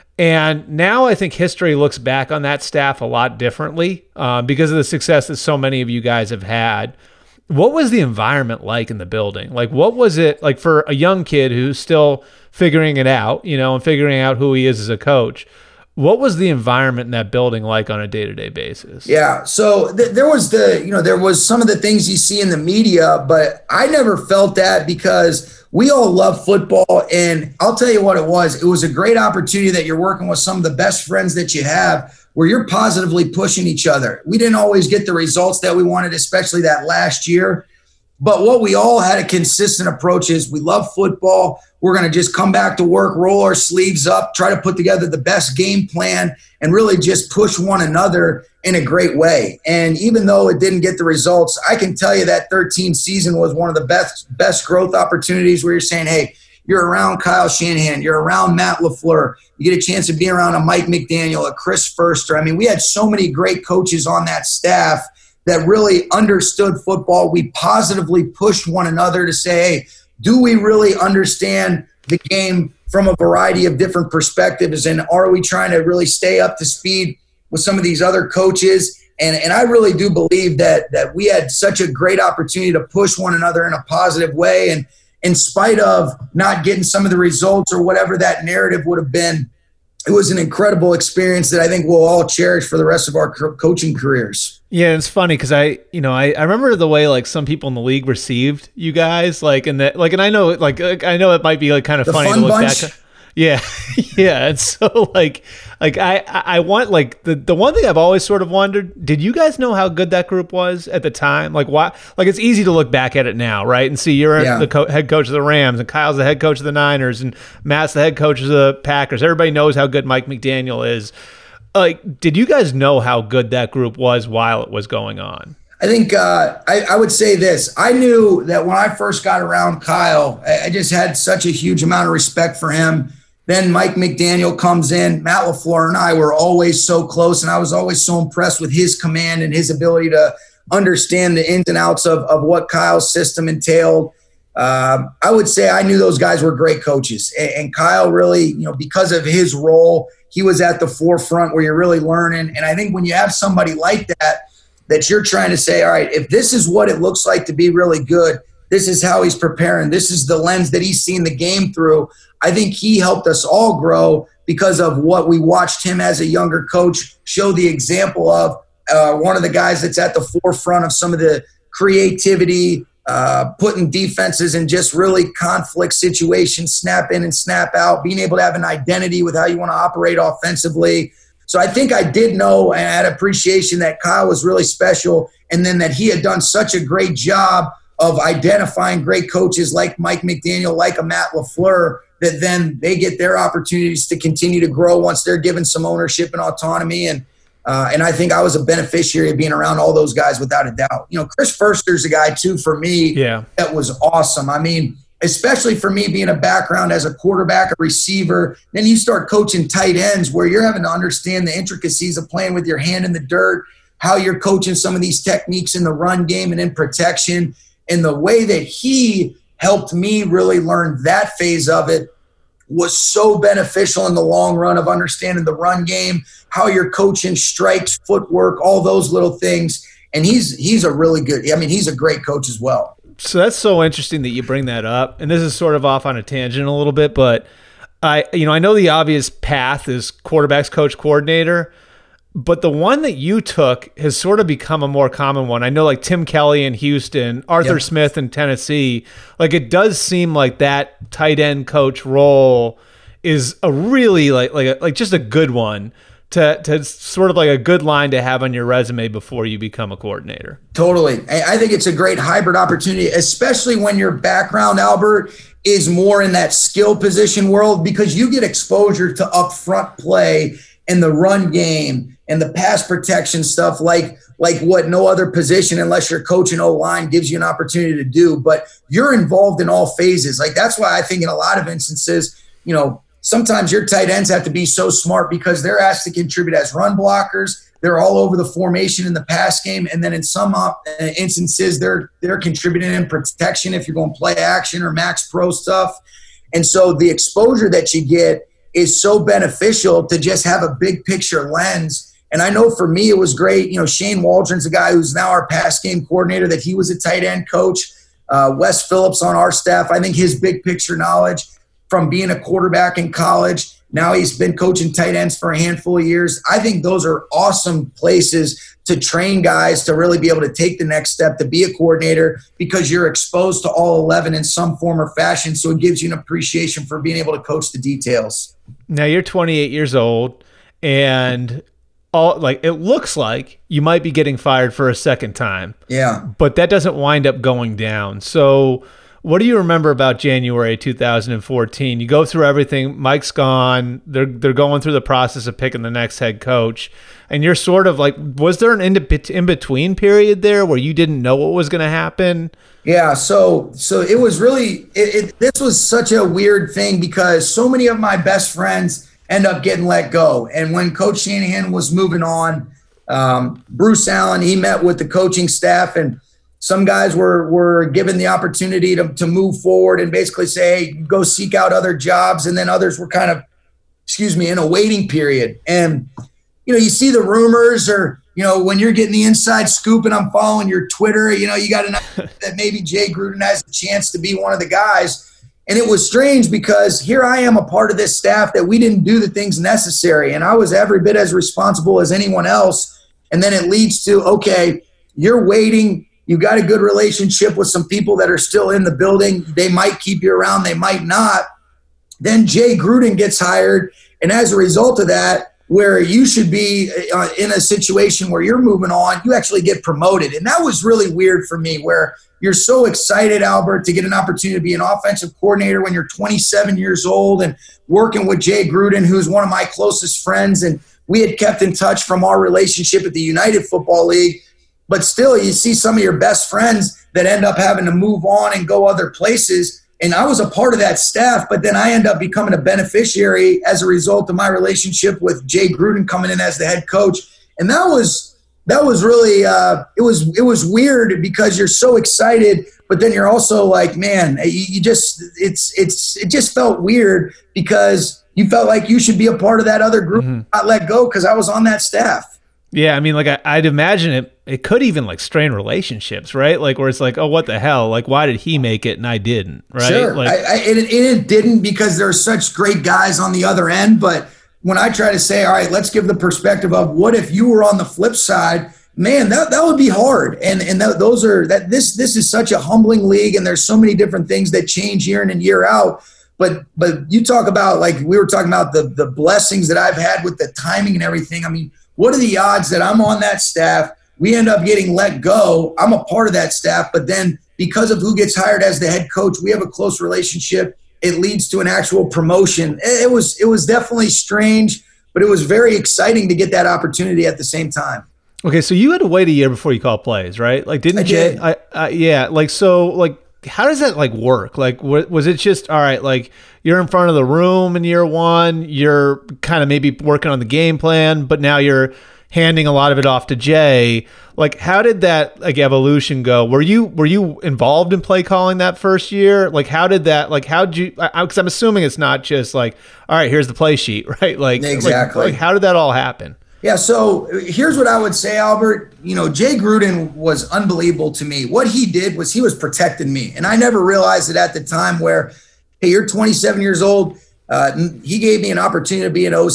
And now I think history looks back on that staff a lot differently because of the success that so many of you guys have had. What was the environment like in the building? Like, what was it like for a young kid who's still figuring it out, and figuring out who he is as a coach? What was the environment in that building like on a day-to-day basis? Yeah. So there was there was some of the things you see in the media, but I never felt that because we all love football. And I'll tell you what it was. It was a great opportunity that you're working with some of the best friends that you have where you're positively pushing each other. We didn't always get the results that we wanted, especially that last year. But what we all had a consistent approach is we love football. We're going to just come back to work, roll our sleeves up, try to put together the best game plan, and really just push one another in a great way. And even though it didn't get the results, I can tell you that 13 season was one of the best growth opportunities where you're saying, hey, you're around Kyle Shanahan, you're around Matt LaFleur, you get a chance to be around a Mike McDaniel, a Chris Foerster. I mean, we had so many great coaches on that staff that really understood football. We positively pushed one another to say, hey, do we really understand the game from a variety of different perspectives? And are we trying to really stay up to speed with some of these other coaches? And I really do believe that we had such a great opportunity to push one another in a positive way. And in spite of not getting some of the results or whatever that narrative would have been, it was an incredible experience that I think we'll all cherish for the rest of our coaching careers. Yeah, it's funny because I remember the way like some people in the league received you guys, and I know it might be like kind of funny to look back. Yeah, yeah. And so I want the one thing I've always sort of wondered: did you guys know how good that group was at the time? Like why? Like it's easy to look back at it now, right? And see you're the head coach of the Rams, and Kyle's the head coach of the Niners, and Matt's the head coach of the Packers. Everybody knows how good Mike McDaniel is. Like, did you guys know how good that group was while it was going on? I think I would say this. I knew that when I first got around Kyle, I just had such a huge amount of respect for him. Then Mike McDaniel comes in. Matt LaFleur and I were always so close, and I was always so impressed with his command and his ability to understand the ins and outs of what Kyle's system entailed. I would say I knew those guys were great coaches. And Kyle really, because of his role, he was at the forefront where you're really learning. And I think when you have somebody like that you're trying to say, all right, if this is what it looks like to be really good, This is how he's preparing. This is the lens that he's seen the game through. I think he helped us all grow because of what we watched him as a younger coach show the example of. One of the guys that's at the forefront of some of the creativity, putting defenses in just really conflict situations, snap in and snap out, being able to have an identity with how you want to operate offensively. So I think I did know and had appreciation that Kyle was really special, and then that he had done such a great job of identifying great coaches like Mike McDaniel, like a Matt LaFleur, that then they get their opportunities to continue to grow once they're given some ownership and autonomy. And I think I was a beneficiary of being around all those guys without a doubt. Chris Foerster's a guy too for me that was awesome. I mean, especially for me being a background as a quarterback, a receiver, then you start coaching tight ends where you're having to understand the intricacies of playing with your hand in the dirt, how you're coaching some of these techniques in the run game and in protection. And the way that he helped me really learn that phase of it was so beneficial in the long run of understanding the run game, how you're coaching strikes, footwork, all those little things. And he's a really good, he's a great coach as well. So that's so interesting that you bring that up. And this is sort of off on a tangent a little bit, but I know the obvious path is quarterbacks coach coordinator, but the one that you took has sort of become a more common one. I know like Tim Kelly in Houston, Arthur Smith in Tennessee, like it does seem like that tight end coach role is a really like just a good one to sort of like a good line to have on your resume before you become a coordinator. Totally. I think it's a great hybrid opportunity, especially when your background, Albert, is more in that skill position world, because you get exposure to upfront play and the run game and the pass protection stuff like what no other position, unless you're coaching O-line, gives you an opportunity to do. But you're involved in all phases. Like that's why I think in a lot of instances, sometimes your tight ends have to be so smart because they're asked to contribute as run blockers. They're all over the formation in the pass game. And then in some instances, they're contributing in protection if you're going play action or max pro stuff. And so the exposure that you get is so beneficial to just have a big picture lens. And I know for me, it was great. Shane Waldron's a guy who's now our pass game coordinator, that he was a tight end coach. Wes Phillips on our staff, I think his big picture knowledge from being a quarterback in college, now he's been coaching tight ends for a handful of years. I think those are awesome places to train guys to really be able to take the next step, to be a coordinator, because you're exposed to all 11 in some form or fashion. So it gives you an appreciation for being able to coach the details. Now you're 28 years old, and it looks like you might be getting fired for a second time. Yeah. But that doesn't wind up going down. So what do you remember about January 2014? You go through everything. Mike's gone. They're going through the process of picking the next head coach. And you're sort of like, was there an in-between period there where you didn't know what was going to happen? Yeah, so it was really this was such a weird thing because so many of my best friends end up getting let go. And when Coach Shanahan was moving on, Bruce Allen, he met with the coaching staff, and some guys were given the opportunity to move forward and basically say, hey, go seek out other jobs. And then others were kind of, in a waiting period. And, you see the rumors, or, when you're getting the inside scoop and I'm following your Twitter, you got to know that maybe Jay Gruden has a chance to be one of the guys. And it was strange because here I am, a part of this staff that we didn't do the things necessary. And I was every bit as responsible as anyone else. And then it leads to, okay, you're waiting. You've got a good relationship with some people that are still in the building. They might keep you around. They might not. Then Jay Gruden gets hired. And as a result of that, where you should be in a situation where you're moving on, you actually get promoted. And that was really weird for me, where you're so excited, Albert, to get an opportunity to be an offensive coordinator when you're 27 years old and working with Jay Gruden, who's one of my closest friends. And we had kept in touch from our relationship at the United Football League. But still, you see some of your best friends that end up having to move on and go other places. And I was a part of that staff, but then I end up becoming a beneficiary as a result of my relationship with Jay Gruden coming in as the head coach. And that was really it was weird because you're so excited, but then you're also like, man, it just felt weird because you felt like you should be a part of that other group, not let go, because I was on that staff. Yeah, I mean, like I'd imagine it could even like strain relationships, right? Like where it's like, oh, what the hell? Like, why did he make it and I didn't? Right? Sure, Like, it didn't, because there are such great guys on the other end. But when I try to say, all right, let's give the perspective of what if you were on the flip side, man, that would be hard. And this is such a humbling league, and there's so many different things that change year in and year out. But you talk about, like we were talking about, the blessings that I've had with the timing and everything. I mean, what are the odds that I'm on that staff? We end up getting let go. I'm a part of that staff, but then because of who gets hired as the head coach, we have a close relationship. It leads to an actual promotion. It was definitely strange, but it was very exciting to get that opportunity at the same time. okay, so you had to wait a year before you called plays, right? Like, didn't Jay? Yeah. Like, so, like, how does that like work? Like, was it just all right? Like, you're in front of the room in year one, you're kind of maybe working on the game plan, but now you're handing a lot of it off to Jay. Like, how did that like evolution go? Were you involved in play calling that first year? Like, how did you? Because I'm assuming it's not just like, all right, here's the play sheet, right? Like, exactly. Like, how did that all happen? Yeah, so here's what I would say, Albert. You know, Jay Gruden was unbelievable to me. What he did was he was protecting me. And I never realized it at the time where, hey, you're 27 years old. He gave me an opportunity to be an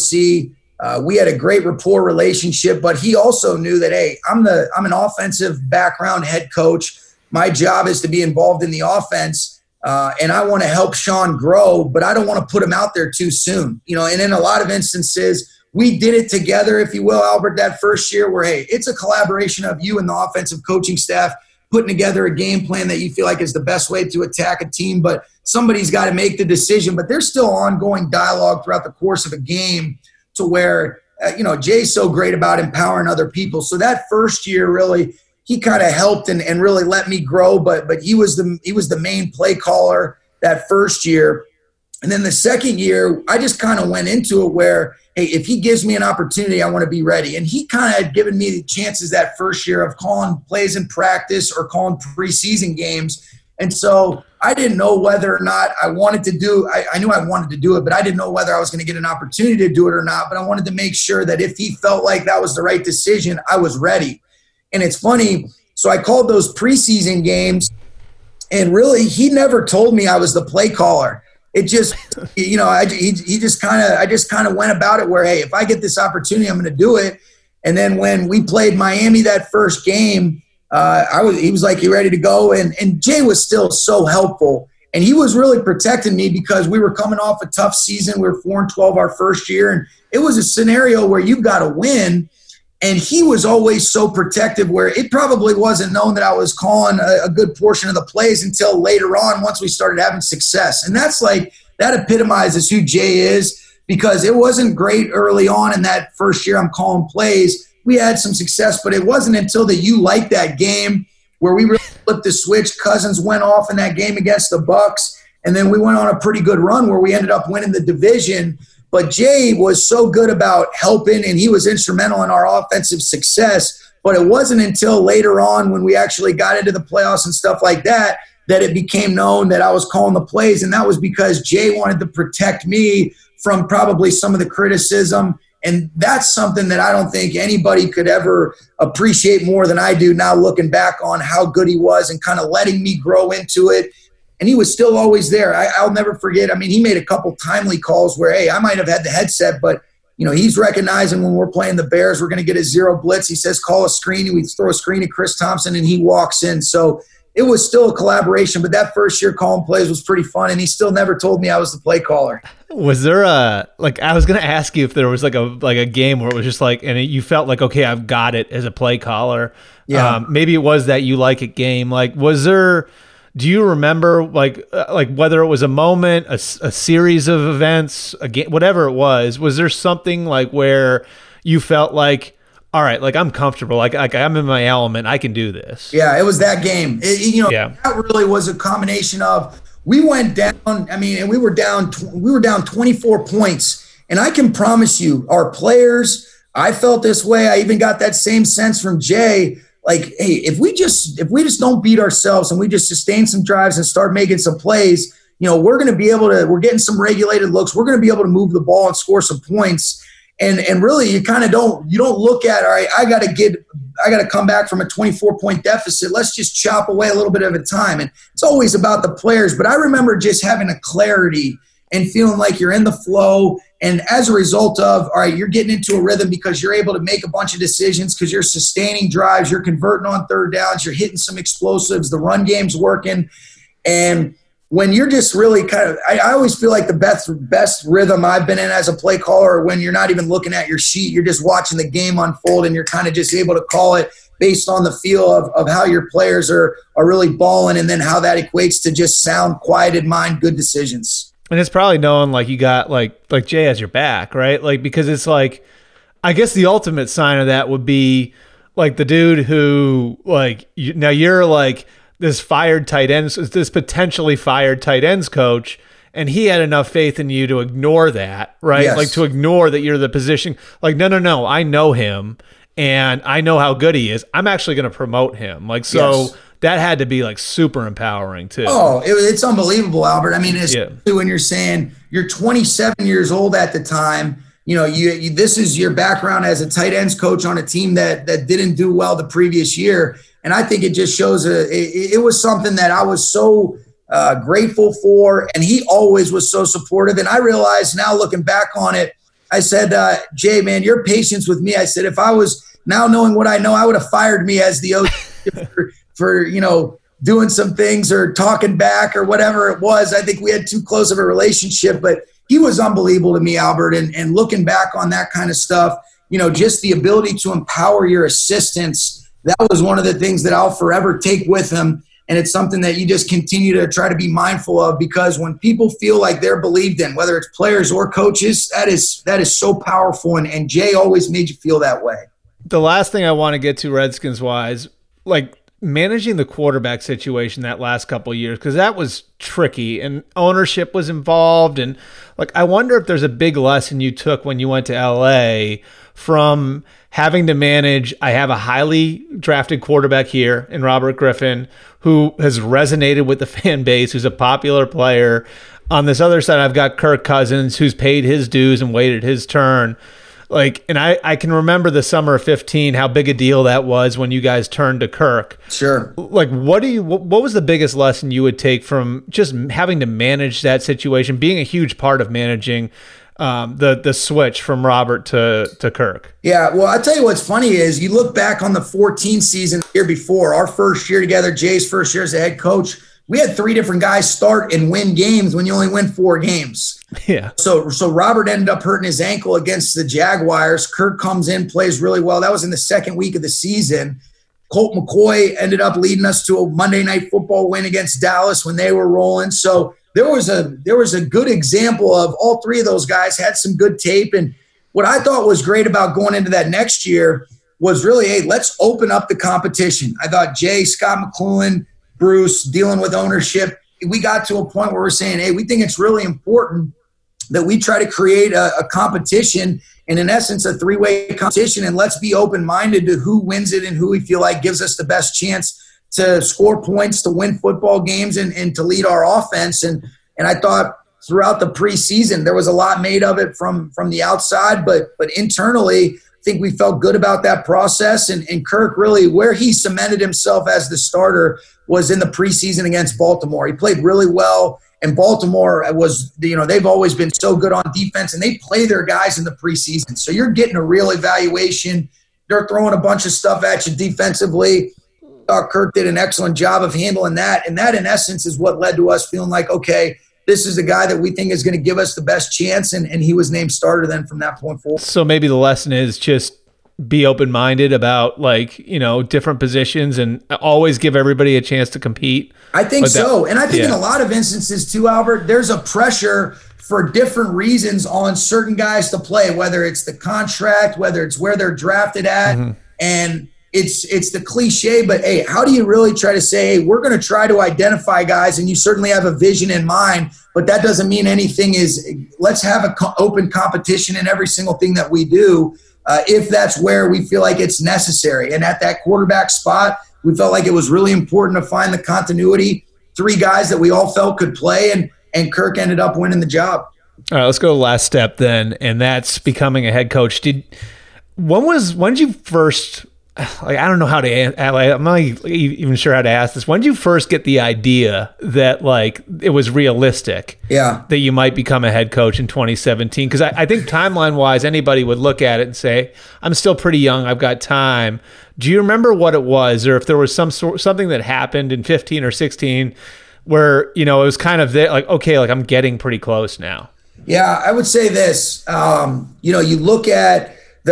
OC. We had a great rapport relationship, but he also knew that, hey, I'm an offensive background head coach. My job is to be involved in the offense, and I want to help Sean grow, but I don't want to put him out there too soon. You know, and in a lot of instances, we did it together, if you will, Albert, that first year where, hey, it's a collaboration of you and the offensive coaching staff putting together a game plan that you feel like is the best way to attack a team, but somebody's got to make the decision. But there's still ongoing dialogue throughout the course of a game to where, Jay's so great about empowering other people. So that first year, really, he kind of helped and really let me grow, but he was the main play caller that first year. And then the second year, I just kind of went into it where, hey, if he gives me an opportunity, I want to be ready. And he kind of had given me the chances that first year of calling plays in practice or calling preseason games. And so I didn't know whether or not I wanted to do – I knew I wanted to do it, but I didn't know whether I was going to get an opportunity to do it or not. But I wanted to make sure that if he felt like that was the right decision, I was ready. And it's funny. So I called those preseason games, and really he never told me I was the play caller. It just, I just kind of went about it where, hey, if I get this opportunity, I'm going to do it. And then when we played Miami that first game, he was like, you ready to go? And Jay was still so helpful. And he was really protecting me because we were coming off a tough season. We were 4-12 our first year. And it was a scenario where you've got to win. And he was always so protective where it probably wasn't known that I was calling a good portion of the plays until later on once we started having success. And that epitomizes who Jay is, because it wasn't great early on in that first year I'm calling plays. We had some success, but it wasn't until that you liked that game where we really flipped the switch. Cousins went off in that game against the Bucs, and then we went on a pretty good run where we ended up winning the division. But Jay was so good about helping, and he was instrumental in our offensive success. But it wasn't until later on when we actually got into the playoffs and stuff like that it became known that I was calling the plays. And that was because Jay wanted to protect me from probably some of the criticism. And that's something that I don't think anybody could ever appreciate more than I do now, looking back on how good he was and kind of letting me grow into it. And he was still always there. I'll never forget. I mean, he made a couple timely calls where, hey, I might have had the headset, but, he's recognizing when we're playing the Bears, we're going to get a zero blitz. He says, call a screen. We throw a screen at Chris Thompson, and he walks in. So it was still a collaboration, but that first year calling plays was pretty fun, and he still never told me I was the play caller. Was there I was going to ask you if there was like a game where it was just like, and you felt like, okay, I've got it as a play caller. Yeah. Maybe it was that you like it game. Like, was there... Do you remember like whether it was a moment, a series of events, a game, whatever it was there something like where you felt like, all right, like I'm comfortable, like I'm in my element, I can do this? Yeah, it was that game. That really was a combination of, we went down, and we were down 24 points. And I can promise you, our players, I felt this way. I even got that same sense from Jay. Like, hey, if we just don't beat ourselves and we just sustain some drives and start making some plays, we're going to be able to, we're getting some regulated looks. We're going to be able to move the ball and score some points. And really you kind of don't look at, all right, I got to come back from a 24-point deficit. Let's just chop away a little bit at a time. And it's always about the players. But I remember just having a clarity and feeling like you're in the flow. And as a result of, all right, you're getting into a rhythm because you're able to make a bunch of decisions because you're sustaining drives, you're converting on third downs, you're hitting some explosives, the run game's working. And when you're just really kind of – I always feel like the best rhythm I've been in as a play caller when you're not even looking at your sheet, you're just watching the game unfold and you're kind of just able to call it based on the feel of how your players are really balling and then how that equates to just sound, quieted mind, good decisions. And it's probably knowing like you got like Jay has your back, right? Like, because it's like, I guess the ultimate sign of that would be like the dude who like, now you're like this potentially fired tight ends coach, and he had enough faith in you to ignore that, right? Yes. Like to ignore that you're the position, like, no, I know him and I know how good he is. I'm actually going to promote him. Like, so yes. That had to be like super empowering too. Oh, it's unbelievable, Albert. I mean, especially when you're saying you're 27 years old at the time, you know, you this is your background as a tight ends coach on a team that didn't do well the previous year. And I think it just shows it was something that I was so grateful for. And he always was so supportive. And I realized now looking back on it, I said, Jay, man, your patience with me. I said, if I was now knowing what I know, I would have fired me as the OC for, you know, doing some things or talking back or whatever it was. I think we had too close of a relationship, but he was unbelievable to me, Albert. And looking back on that kind of stuff, you know, just the ability to empower your assistants, that was one of the things that I'll forever take with him. And it's something that you just continue to try to be mindful of, because when people feel like they're believed in, whether it's players or coaches, that is so powerful. And Jay always made you feel that way. The last thing I want to get to Redskins wise, like managing the quarterback situation that last couple of years, because that was tricky and ownership was involved. And like, I wonder if there's a big lesson you took when you went to LA from having to manage. I have a highly drafted quarterback here in Robert Griffin, who has resonated with the fan base, who's a popular player. On this other side, I've got Kirk Cousins, who's paid his dues and waited his turn. Like, and I can remember the summer of 15, how big a deal that was when you guys turned to Kirk. Sure. Like, what was the biggest lesson you would take from just having to manage that situation, being a huge part of managing the switch from Robert to Kirk? Yeah, well, I tell you what's funny is you look back on the 14 season the year before, our first year together, Jay's first year as a head coach, we had 3 different guys start and win games when you only win 4 games. Yeah. So Robert ended up hurting his ankle against the Jaguars. Kirk comes in, plays really well. That was in the second week of the season. Colt McCoy ended up leading us to a Monday Night Football win against Dallas when they were rolling. So there was a good example of all 3 of those guys had some good tape. And what I thought was great about going into that next year was really, hey, let's open up the competition. I thought Jay, Scott McCloughan, Bruce, dealing with ownership, we got to a point where we're saying, hey, we think it's really important that we try to create a competition, and in essence, a 3-way competition, and let's be open-minded to who wins it and who we feel like gives us the best chance to score points, to win football games, and to lead our offense. And I thought throughout the preseason, there was a lot made of it from the outside, but internally, I think we felt good about that process. And Kirk really, where he cemented himself as the starter was in the preseason against Baltimore. He played really well, and Baltimore was, you know, they've always been so good on defense, and they play their guys in the preseason. So you're getting a real evaluation. They're throwing a bunch of stuff at you defensively. Kirk did an excellent job of handling that. And that, in essence, is what led to us feeling like, okay, this is a guy that we think is going to give us the best chance. And he was named starter then from that point forward. So maybe the lesson is just be open-minded about, like, you know, different positions and always give everybody a chance to compete. I think so. And I think in a lot of instances too, Albert, there's a pressure for different reasons on certain guys to play, whether it's the contract, whether it's where they're drafted at. Mm-hmm. And it's the cliche, but hey, how do you really try to say, hey, we're going to try to identify guys, and you certainly have a vision in mind, but that doesn't mean anything is, let's have an open competition in every single thing that we do, if that's where we feel like it's necessary. And at that quarterback spot, we felt like it was really important to find the continuity, 3 guys that we all felt could play, and Kirk ended up winning the job. All right, let's go to the last step then, and that's becoming a head coach. When did you first, like, I don't know how to, I'm not even sure how to ask this. When did you first get the idea that, like, it was realistic that you might become a head coach in 2017? Because I think timeline-wise, anybody would look at it and say, I'm still pretty young, I've got time. Do you remember what it was, or if there was something that happened in 15 or 16 where, it was kind of there, like, okay, like, I'm getting pretty close now? Yeah, I would say this. You look at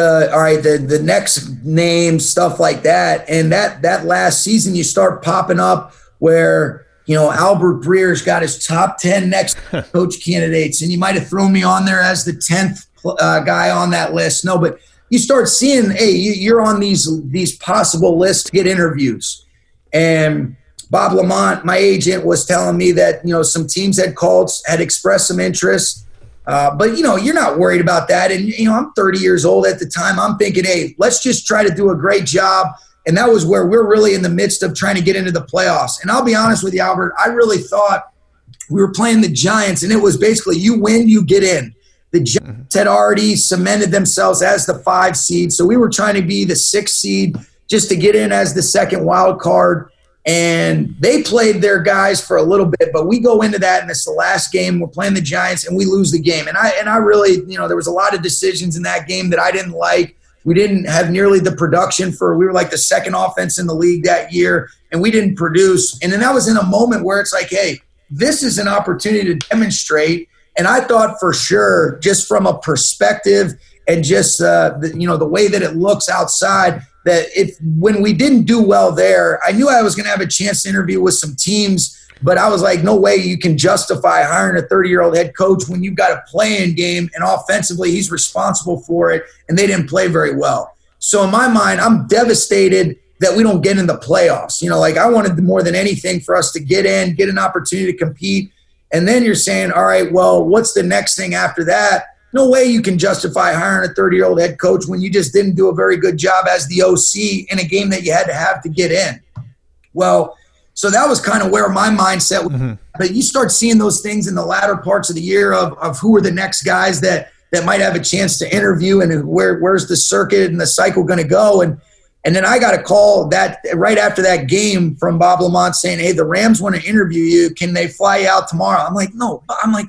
the next name, stuff like that. And that last season, you start popping up where, Albert Breer's got his top 10 next coach candidates. And you might have thrown me on there as the 10th guy on that list. No, but you start seeing, hey, you're on these possible lists to get interviews. And Bob Lamont, my agent, was telling me that, some teams had expressed some interest. But, you're not worried about that. And, I'm 30 years old at the time. I'm thinking, hey, let's just try to do a great job. And that was where we're really in the midst of trying to get into the playoffs. And I'll be honest with you, Albert, I really thought we were playing the Giants, and it was basically you win, you get in. The Giants had already cemented themselves as the 5 seed. So we were trying to be the 6th seed just to get in as the second wild card. And they played their guys for a little bit, but we go into that, and it's the last game. We're playing the Giants, and we lose the game. And I really, there was a lot of decisions in that game that I didn't like. We didn't have nearly the production we were like the second offense in the league that year, and we didn't produce. And then that was in a moment where it's like, hey, this is an opportunity to demonstrate. And I thought for sure, just from a perspective and just, the way that it looks outside, that when we didn't do well there, I knew I was going to have a chance to interview with some teams, but I was like, no way you can justify hiring a 30-year-old head coach when you've got a play-in game, and offensively he's responsible for it, and they didn't play very well. So in my mind, I'm devastated that we don't get in the playoffs. I wanted more than anything for us to get in, get an opportunity to compete. And then you're saying, all right, well, what's the next thing after that? No way you can justify hiring a 30-year-old head coach when you just didn't do a very good job as the OC in a game that you had to have to get in. Well, so that was kind of where my mindset was. Mm-hmm. But you start seeing those things in the latter parts of the year of who are the next guys that might have a chance to interview, and where's the circuit and the cycle going to go. And then I got a call that right after that game from Bob Lamont saying, hey, the Rams want to interview you. Can they fly you out tomorrow? I'm like, no.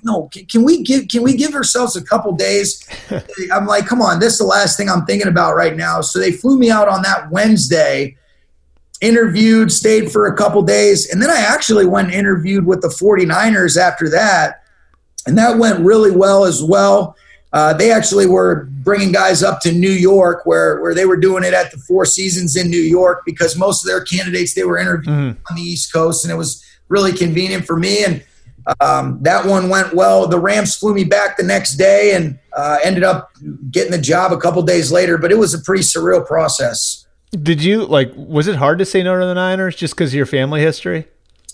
Can we give ourselves a couple days? I'm like, come on, this is the last thing I'm thinking about right now. So they flew me out on that Wednesday, interviewed, stayed for a couple days. And then I actually went and interviewed with the 49ers after that. And that went really well as well. They actually were bringing guys up to New York where they were doing it at the Four Seasons in New York, because most of their candidates they were interviewing on the East Coast, and it was really convenient for me. And that one went well. The Rams flew me back the next day and ended up getting the job a couple days later, but it was a pretty surreal process. Did you, was it hard to say no to the Niners just because of your family history?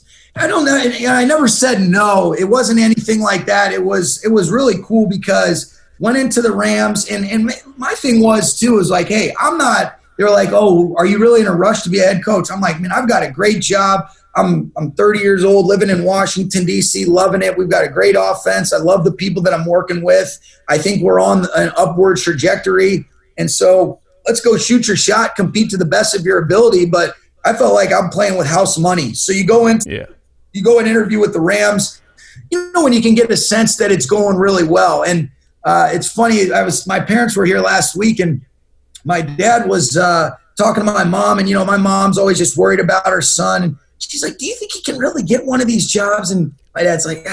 I don't know. I never said no. It wasn't anything like that. It was really cool because went into the Rams, and my thing was too is like, hey, they were like, oh, are you really in a rush to be a head coach? I'm like, man, I've got a great job. I'm 30 years old, living in Washington, D.C., loving it. We've got a great offense. I love the people that I'm working with. I think we're on an upward trajectory. And so let's go shoot your shot, compete to the best of your ability. But I felt like I'm playing with house money. So you go and interview with the Rams, when you can get the sense that it's going really well. And it's funny. My parents were here last week, and my dad was talking to my mom, and my mom's always just worried about her son. And she's like, "Do you think he can really get one of these jobs?" And my dad's like,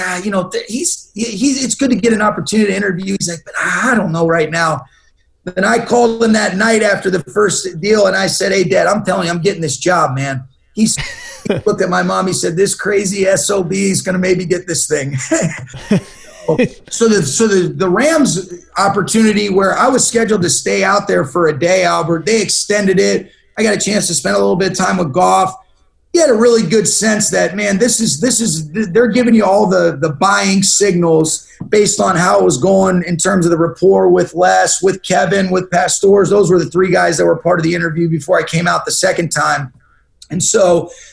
he's it's good to get an opportunity to interview. He's like, but I don't know right now. And I called him that night after the first deal, and I said, "Hey, Dad, I'm telling you, I'm getting this job, man." He looked at my mom. He said, "This crazy SOB is going to maybe get this thing." So the Rams opportunity, where I was scheduled to stay out there for a day, Albert, they extended it. I got a chance to spend a little bit of time with Goff. He had a really good sense that, man, they're giving you all the buying signals based on how it was going in terms of the rapport with Les, with Kevin, with Pastors. Those were the 3 guys that were part of the interview before I came out the second time. And so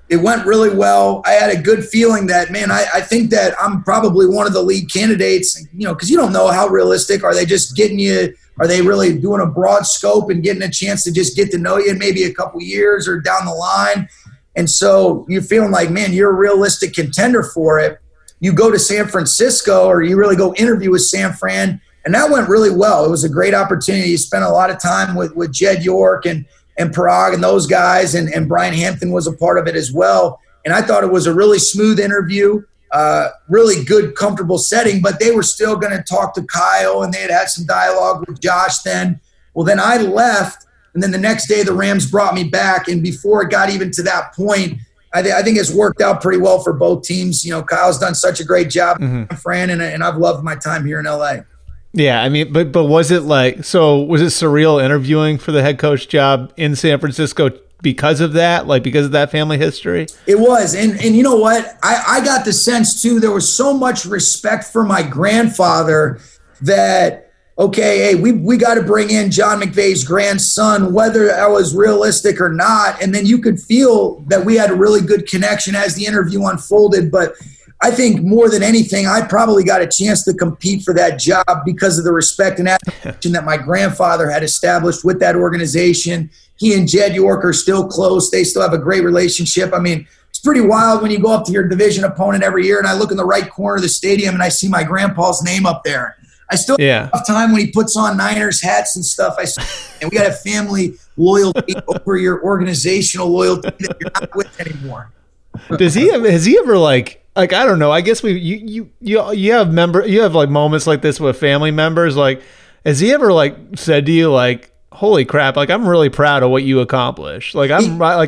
It went really well. I had a good feeling that, man, I think that I'm probably one of the lead candidates, because you don't know how realistic. Are they just getting you? Are they really doing a broad scope and getting a chance to just get to know you in maybe a couple years or down the line? And so you're feeling like, man, you're a realistic contender for it. You go to San Francisco, or you really go interview with San Fran, and that went really well. It was a great opportunity. You spent a lot of time with Jed York and Parag and those guys, and Brian Hampton was a part of it as well. And I thought it was a really smooth interview, really good, comfortable setting, but they were still going to talk to Kyle, and they had some dialogue with Josh then. Well, then I left, and then the next day the Rams brought me back, and before it got even to that point, I think it's worked out pretty well for both teams. Kyle's done such a great job, Fran, and I've loved my time here in LA. Yeah, I mean, but was it was it surreal interviewing for the head coach job in San Francisco because of that, because of that family history? It was. And you know what? I got the sense, too, there was so much respect for my grandfather that, okay, hey, we got to bring in John McVay's grandson, whether that was realistic or not. And then you could feel that we had a really good connection as the interview unfolded. But I think more than anything, I probably got a chance to compete for that job because of the respect and admiration that my grandfather had established with that organization. He and Jed York are still close. They still have a great relationship. I mean, it's pretty wild when you go up to your division opponent every year, and I look in the right corner of the stadium and I see my grandpa's name up there. I still have a tough time when he puts on Niners hats and stuff. And we got a family loyalty over your organizational loyalty that you're not with anymore. Has he ever I don't know, I guess you have moments like this with family members. Has he ever said to you holy crap, I'm really proud of what you accomplished? Has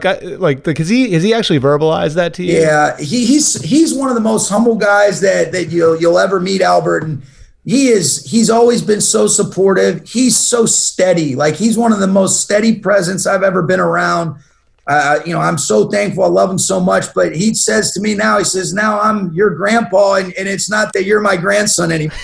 he actually verbalized that to you? Yeah, he's one of the most humble guys that you'll ever meet, Albert. And he's always been so supportive. He's so steady. He's one of the most steady presence I've ever been around. I'm so thankful. I love him so much. But he says to me now, he says, now I'm your grandpa, and it's not that you're my grandson anymore.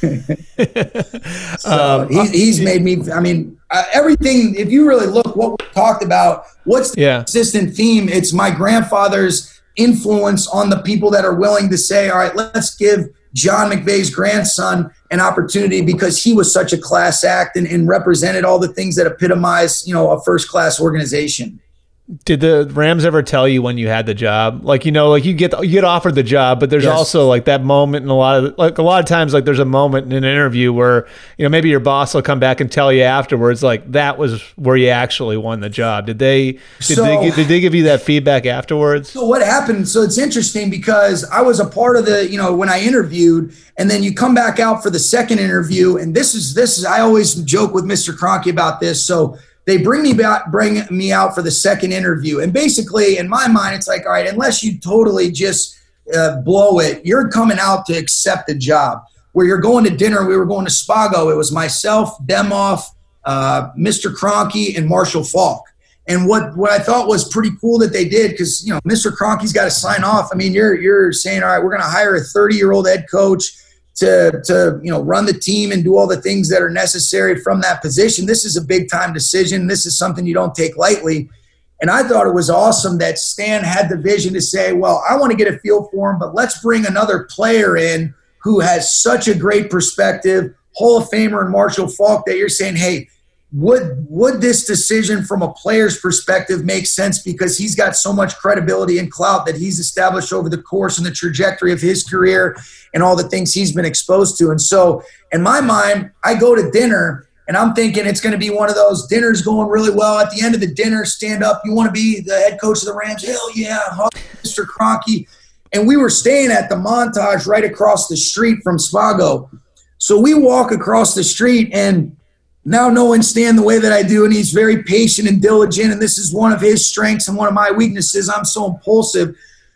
He's made me, everything, if you really look what we talked about, what's the consistent theme? It's my grandfather's influence on the people that are willing to say, all right, let's give John McVay's grandson an opportunity because he was such a class act and represented all the things that epitomize, a first-class organization. Did the Rams ever tell you when you had the job? You get offered the job, but there's also that moment in a lot of times, there's a moment in an interview where, maybe your boss will come back and tell you afterwards, that was where you actually won the job. Did they give you that feedback afterwards? So what happened? So it's interesting because I was a part of the, when I interviewed, and then you come back out for the second interview. And this is, I always joke with Mr. Kroenke about this. So they bring me out for the second interview. And basically, in my mind, it's all right, unless you totally just blow it, you're coming out to accept the job. Where you're going to dinner, we were going to Spago. It was myself, Demoff, Mr. Kroenke, and Marshall Faulk. And what I thought was pretty cool that they did, because, Mr. Kroenke's got to sign off. You're saying, all right, we're going to hire a 30-year-old head coach to run the team and do all the things that are necessary from that position. This is a big time decision. This is something you don't take lightly. And I thought it was awesome that Stan had the vision to say, well, I want to get a feel for him, but let's bring another player in who has such a great perspective, Hall of Famer and Marshall Faulk, that you're saying, hey, would this decision from a player's perspective make sense, because he's got so much credibility and clout that he's established over the course and the trajectory of his career and all the things he's been exposed to. And so in my mind, I go to dinner and I'm thinking it's going to be one of those dinners going really well. At the end of the dinner, stand up, you want to be the head coach of the Rams? Hell yeah, Mr. Kroenke. And we were staying at the Montage right across the street from Spago. So we walk across the street, and now knowing Stan the way that I do, and he's very patient and diligent, and this is one of his strengths and one of my weaknesses. I'm so impulsive.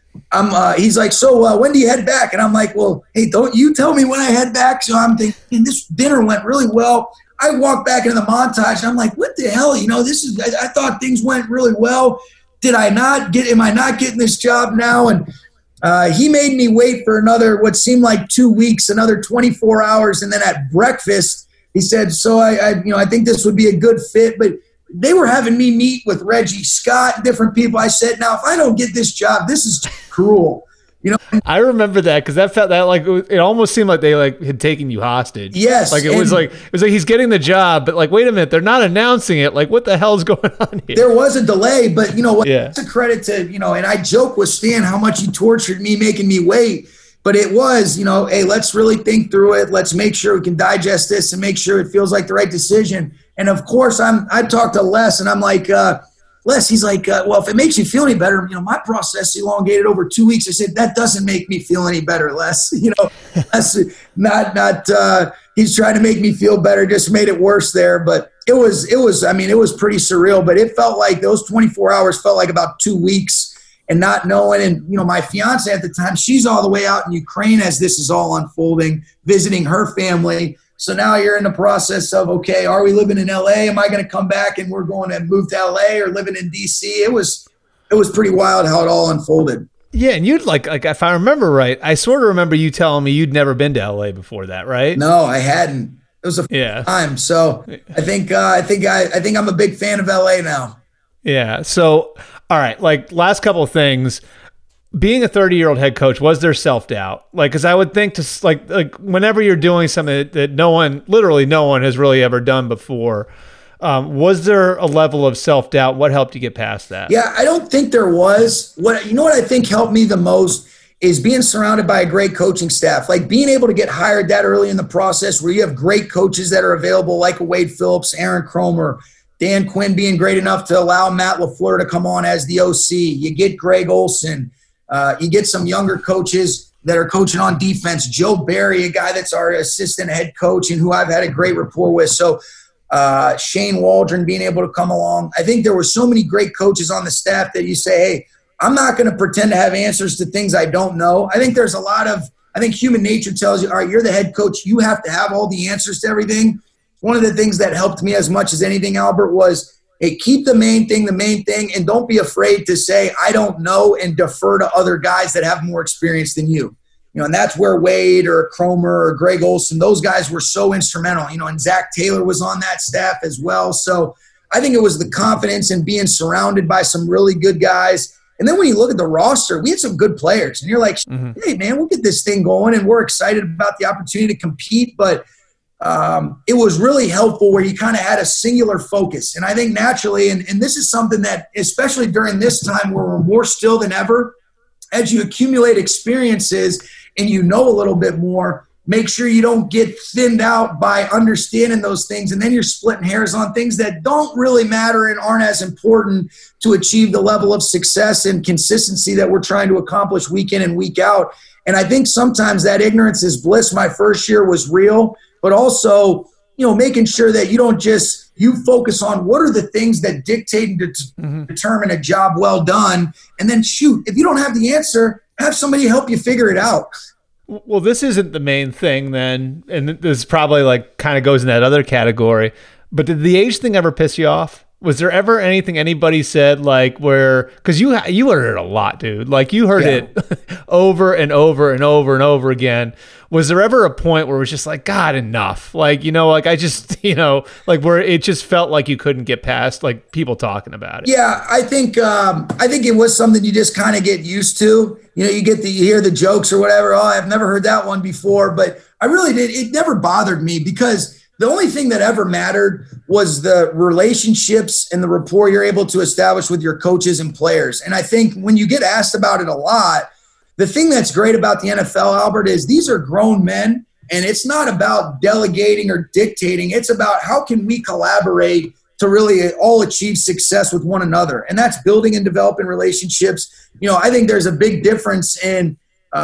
He's like, so when do you head back? And I'm like, well, hey, don't you tell me when I head back. So I'm thinking, this dinner went really well. I walk back into the Montage, and I'm like, what the hell? I thought things went really well. Am I not getting this job now? And he made me wait for what seemed like 2 weeks, another 24 hours. And then at breakfast, he said, so I think this would be a good fit, but they were having me meet with Reggie Scott and different people. I said, now, if I don't get this job, this is cruel. I remember that because that felt that like it almost seemed like they like had taken you hostage. Yes, like it was like he's getting the job, but like wait a minute, they're not announcing it. Like what the hell's going on here? There was a delay, but it's a credit to and I joke with Stan how much he tortured me, making me wait. But it was hey, let's really think through it. Let's make sure we can digest this and make sure it feels like the right decision. And of course, I talked to Les, and I'm like. Les, he's like, well, if it makes you feel any better, my process elongated over 2 weeks. I said, that doesn't make me feel any better, Les. Les, he's trying to make me feel better, just made it worse there. But it was pretty surreal, but it felt like those 24 hours felt like about 2 weeks and not knowing. And, my fiance at the time, she's all the way out in Ukraine as this is all unfolding, visiting her family. So now you're in the process of, okay, are we living in LA? Am I going to come back and we're going to move to LA or living in DC? It was pretty wild how it all unfolded. Yeah. And you'd like if I remember right, I sort of remember you telling me you'd never been to LA before that, right? No, I hadn't. It was a first time. So I think I'm a big fan of LA now. Yeah. So, all right. Like last couple of things. Being a 30-year-old head coach, was there self-doubt? Like, because I would think to like whenever you're doing something that no one has really ever done before, was there a level of self-doubt? What helped you get past that? Yeah, I don't think there was. What I think helped me the most is being surrounded by a great coaching staff, like being able to get hired that early in the process where you have great coaches that are available, like a Wade Phillips, Aaron Cromer, Dan Quinn being great enough to allow Matt LaFleur to come on as the OC. You get Greg Olson. You get some younger coaches that are coaching on defense. Joe Barry, a guy that's our assistant head coach and who I've had a great rapport with. So Shane Waldron being able to come along. I think there were so many great coaches on the staff that you say, hey, I'm not going to pretend to have answers to things I don't know. I think there's I think human nature tells you, all right, you're the head coach. You have to have all the answers to everything. One of the things that helped me as much as anything, Albert, was hey, keep the main thing, and don't be afraid to say, I don't know, and defer to other guys that have more experience than you. And that's where Wade or Cromer or Greg Olson, those guys were so instrumental, and Zach Taylor was on that staff as well. So I think it was the confidence in being surrounded by some really good guys. And then when you look at the roster, we had some good players. And you're like, hey, man, we'll get this thing going, and we're excited about the opportunity to compete. But it was really helpful where you kind of had a singular focus. And I think naturally, and this is something that, especially during this time where we're more still than ever, as you accumulate experiences and a little bit more, make sure you don't get thinned out by understanding those things. And then you're splitting hairs on things that don't really matter and aren't as important to achieve the level of success and consistency that we're trying to accomplish week in and week out. And I think sometimes that ignorance is bliss. My first year was real. But also, making sure that you don't just focus on what are the things that dictate and determine a job well done. And then shoot, if you don't have the answer, have somebody help you figure it out. Well, this isn't the main thing then. And this probably like kind of goes in that other category. But did the age thing ever piss you off? Was there ever anything anybody said like where, because you heard it a lot, dude. Like you heard it over and over and over and over again. Was there ever a point where it was just like, God, enough? Like, like I just, like where it just felt like you couldn't get past like people talking about it. Yeah, I think it was something you just kind of get used to. You hear the jokes or whatever. Oh, I've never heard that one before, but I really did. It never bothered me because the only thing that ever mattered was the relationships and the rapport you're able to establish with your coaches and players. And I think when you get asked about it a lot, the thing that's great about the NFL, Albert, is these are grown men, and it's not about delegating or dictating. It's about how can we collaborate to really all achieve success with one another. And that's building and developing relationships. I think there's a big difference in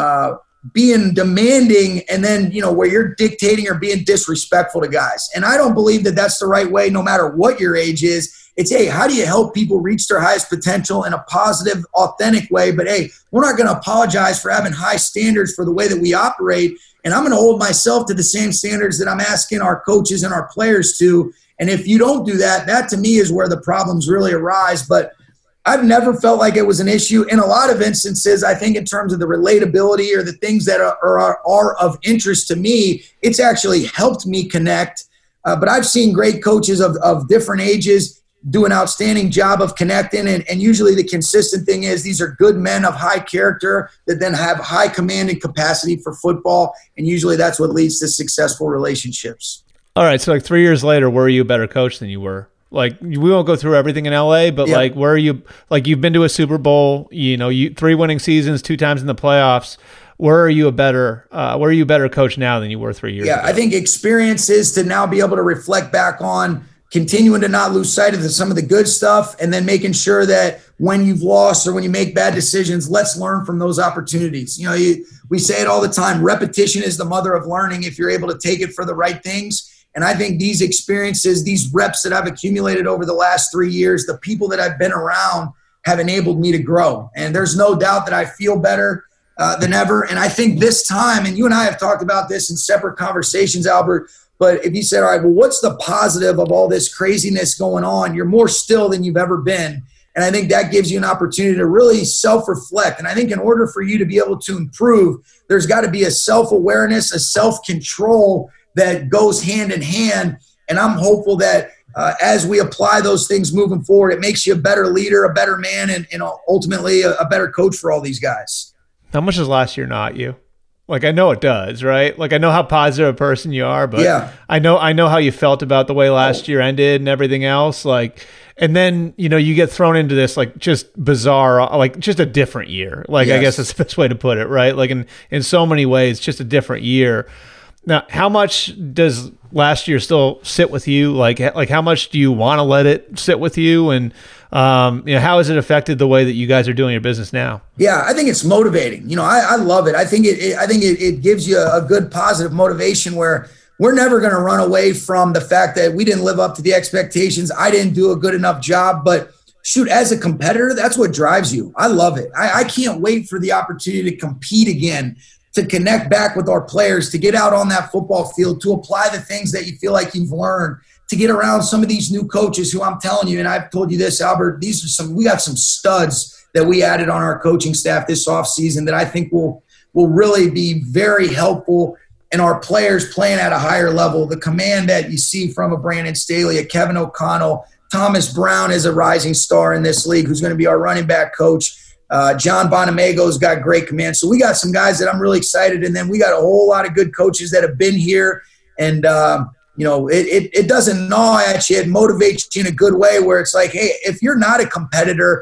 being demanding and then, where you're dictating or being disrespectful to guys. And I don't believe that that's the right way, no matter what your age is. It's, hey, how do you help people reach their highest potential in a positive, authentic way? But, hey, we're not going to apologize for having high standards for the way that we operate. And I'm going to hold myself to the same standards that I'm asking our coaches and our players to. And if you don't do that, that to me is where the problems really arise. But I've never felt like it was an issue. In a lot of instances, I think in terms of the relatability or the things that are of interest to me, it's actually helped me connect. But I've seen great coaches of different ages do an outstanding job of connecting. And usually the consistent thing is these are good men of high character that then have high command and capacity for football. And usually that's what leads to successful relationships. All right. So like 3 years later, were you a better coach than you were? Like, we won't go through everything in LA, but like, where are you? Like, you've been to a Super Bowl, you 3 winning seasons, 2 times in the playoffs. Where are you a better coach now than you were 3 years ago? Yeah, I think experience is to now be able to reflect back on continuing to not lose sight of some of the good stuff, and then making sure that when you've lost or when you make bad decisions, let's learn from those opportunities. We say it all the time, repetition is the mother of learning if you're able to take it for the right things. And I think these experiences, these reps that I've accumulated over the last 3 years, the people that I've been around have enabled me to grow. And there's no doubt that I feel better than ever. And I think this time, and you and I have talked about this in separate conversations, Albert, but if you said, all right, well, what's the positive of all this craziness going on? You're more still than you've ever been. And I think that gives you an opportunity to really self-reflect. And I think in order for you to be able to improve, there's got to be a self-awareness, a self-control that goes hand in hand. And I'm hopeful that as we apply those things moving forward, it makes you a better leader, a better man, and ultimately a better coach for all these guys. How much does last year not you? Like, I know it does, right? Like, I know how positive a person you are, but yeah. I know how you felt about the way last year ended and everything else. Like, and then, you get thrown into this, like, just bizarre, like, just a different year. Like, yes. I guess that's the best way to put it, right? Like, in so many ways, just a different year. Now, how much does last year still sit with you? Like how much do you want to let it sit with you? And, how has it affected the way that you guys are doing your business now? Yeah, I think it's motivating. I love it. I think it gives you a good positive motivation where we're never going to run away from the fact that we didn't live up to the expectations. I didn't do a good enough job, but shoot, as a competitor, that's what drives you. I love it. I can't wait for the opportunity to compete again, to connect back with our players, to get out on that football field, to apply the things that you feel like you've learned, to get around some of these new coaches who I'm telling you, and I've told you this, Albert, we got some studs that we added on our coaching staff this offseason that I think will really be very helpful in our players playing at a higher level. The command that you see from a Brandon Staley, a Kevin O'Connell, Thomas Brown is a rising star in this league who's going to be our running back coach. John Bonamago's got great command. So we got some guys that I'm really excited. And then we got a whole lot of good coaches that have been here. And, it doesn't gnaw at you. It motivates you in a good way where it's like, hey, if you're not a competitor,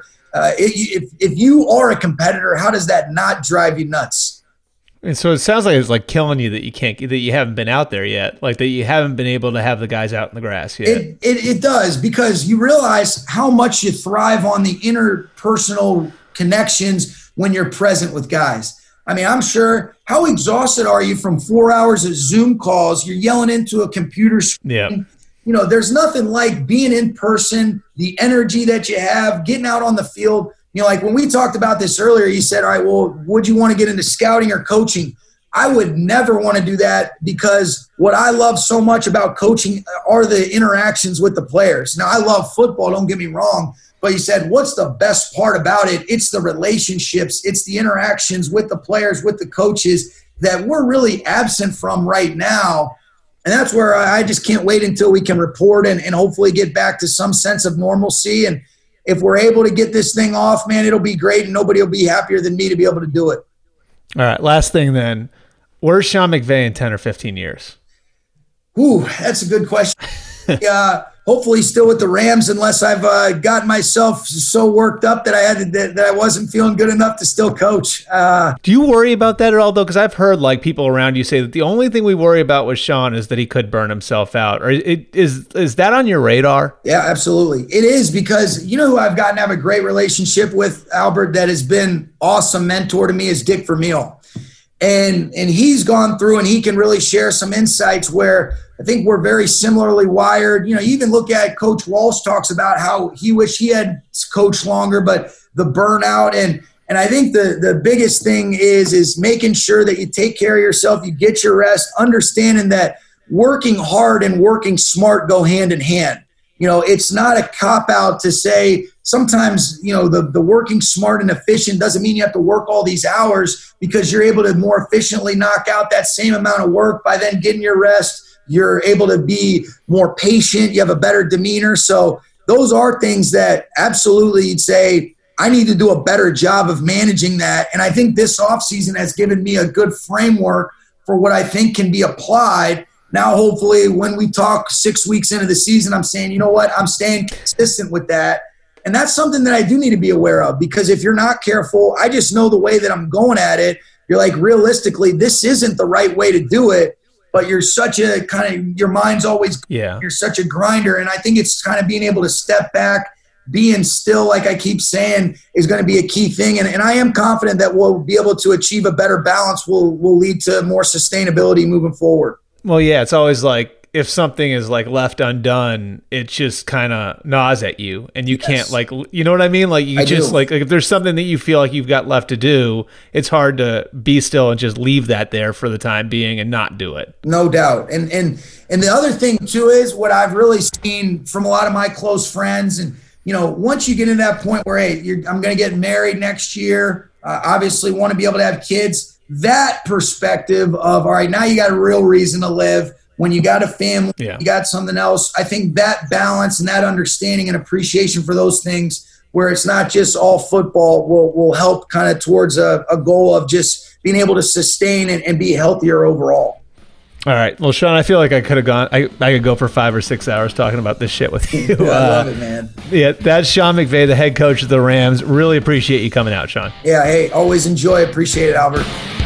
if you are a competitor, how does that not drive you nuts? And so it sounds like it's like killing you that you haven't been out there yet, like that you haven't been able to have the guys out in the grass yet. It does, because you realize how much you thrive on the interpersonal connections when you're present with guys. I mean, I'm sure, how exhausted are you from 4 hours of Zoom calls? You're yelling into a computer screen. Yeah. There's nothing like being in person, the energy that you have, getting out on the field. Like when we talked about this earlier, you said, all right, well, would you want to get into scouting or coaching? I would never want to do that, because what I love so much about coaching are the interactions with the players. Now, I love football, don't get me wrong, but you said, what's the best part about it? It's the relationships. It's the interactions with the players, with the coaches that we're really absent from right now. And that's where I just can't wait until we can report and hopefully get back to some sense of normalcy. And if we're able to get this thing off, man, it'll be great, and nobody will be happier than me to be able to do it. All right, last thing then. Where's Sean McVay in 10 or 15 years? Ooh, that's a good question. Hopefully still with the Rams, unless I've gotten myself so worked up that I wasn't feeling good enough to still coach. Do you worry about that at all, though? Because I've heard like people around you say that the only thing we worry about with Sean is that he could burn himself out. Or is that on your radar? Yeah, absolutely. It is, because who I've gotten to have a great relationship with, Albert, that has been awesome mentor to me, is Dick Vermeil. And he's gone through, and he can really share some insights where I think we're very similarly wired. You even look at Coach Walsh talks about how he wished he had coached longer, but the burnout. And I think the biggest thing is making sure that you take care of yourself, you get your rest, understanding that working hard and working smart go hand in hand. It's not a cop-out to say sometimes, the working smart and efficient doesn't mean you have to work all these hours, because you're able to more efficiently knock out that same amount of work by then getting your rest. You're able to be more patient. You have a better demeanor. So those are things that absolutely you'd say, I need to do a better job of managing that. And I think this offseason has given me a good framework for what I think can be applied. Now, hopefully, when we talk 6 weeks into the season, I'm saying, you know what, I'm staying consistent with that. And that's something that I do need to be aware of, because if you're not careful, I just know the way that I'm going at it. You're like, realistically, this isn't the right way to do it. But you're such a kind of, your mind's always, you're such a grinder. And I think it's kind of being able to step back, being still, like I keep saying, is going to be a key thing. And I am confident that we'll be able to achieve a better balance, will lead to more sustainability moving forward. Well, yeah, it's always like, if something is like left undone, it just kind of gnaws at you, and you can't, like, you know what I mean? Like, you just like if there's something that you feel like you've got left to do, it's hard to be still and just leave that there for the time being and not do it. No doubt. And the other thing too is what I've really seen from a lot of my close friends, and you know, once you get to that point where, hey, I'm going to get married next year, obviously want to be able to have kids, that perspective of, all right, now you got a real reason to live. When you got a family, you got something else. I think that balance and that understanding and appreciation for those things, where it's not just all football, will help kind of towards a goal of just being able to sustain and be healthier overall. All right. Well, Sean, I feel like I could have gone. I could go for 5 or 6 hours talking about this shit with you. Yeah, I love it, man. Yeah, that's Sean McVay, the head coach of the Rams. Really appreciate you coming out, Sean. Yeah. Hey, always enjoy. Appreciate it, Albert.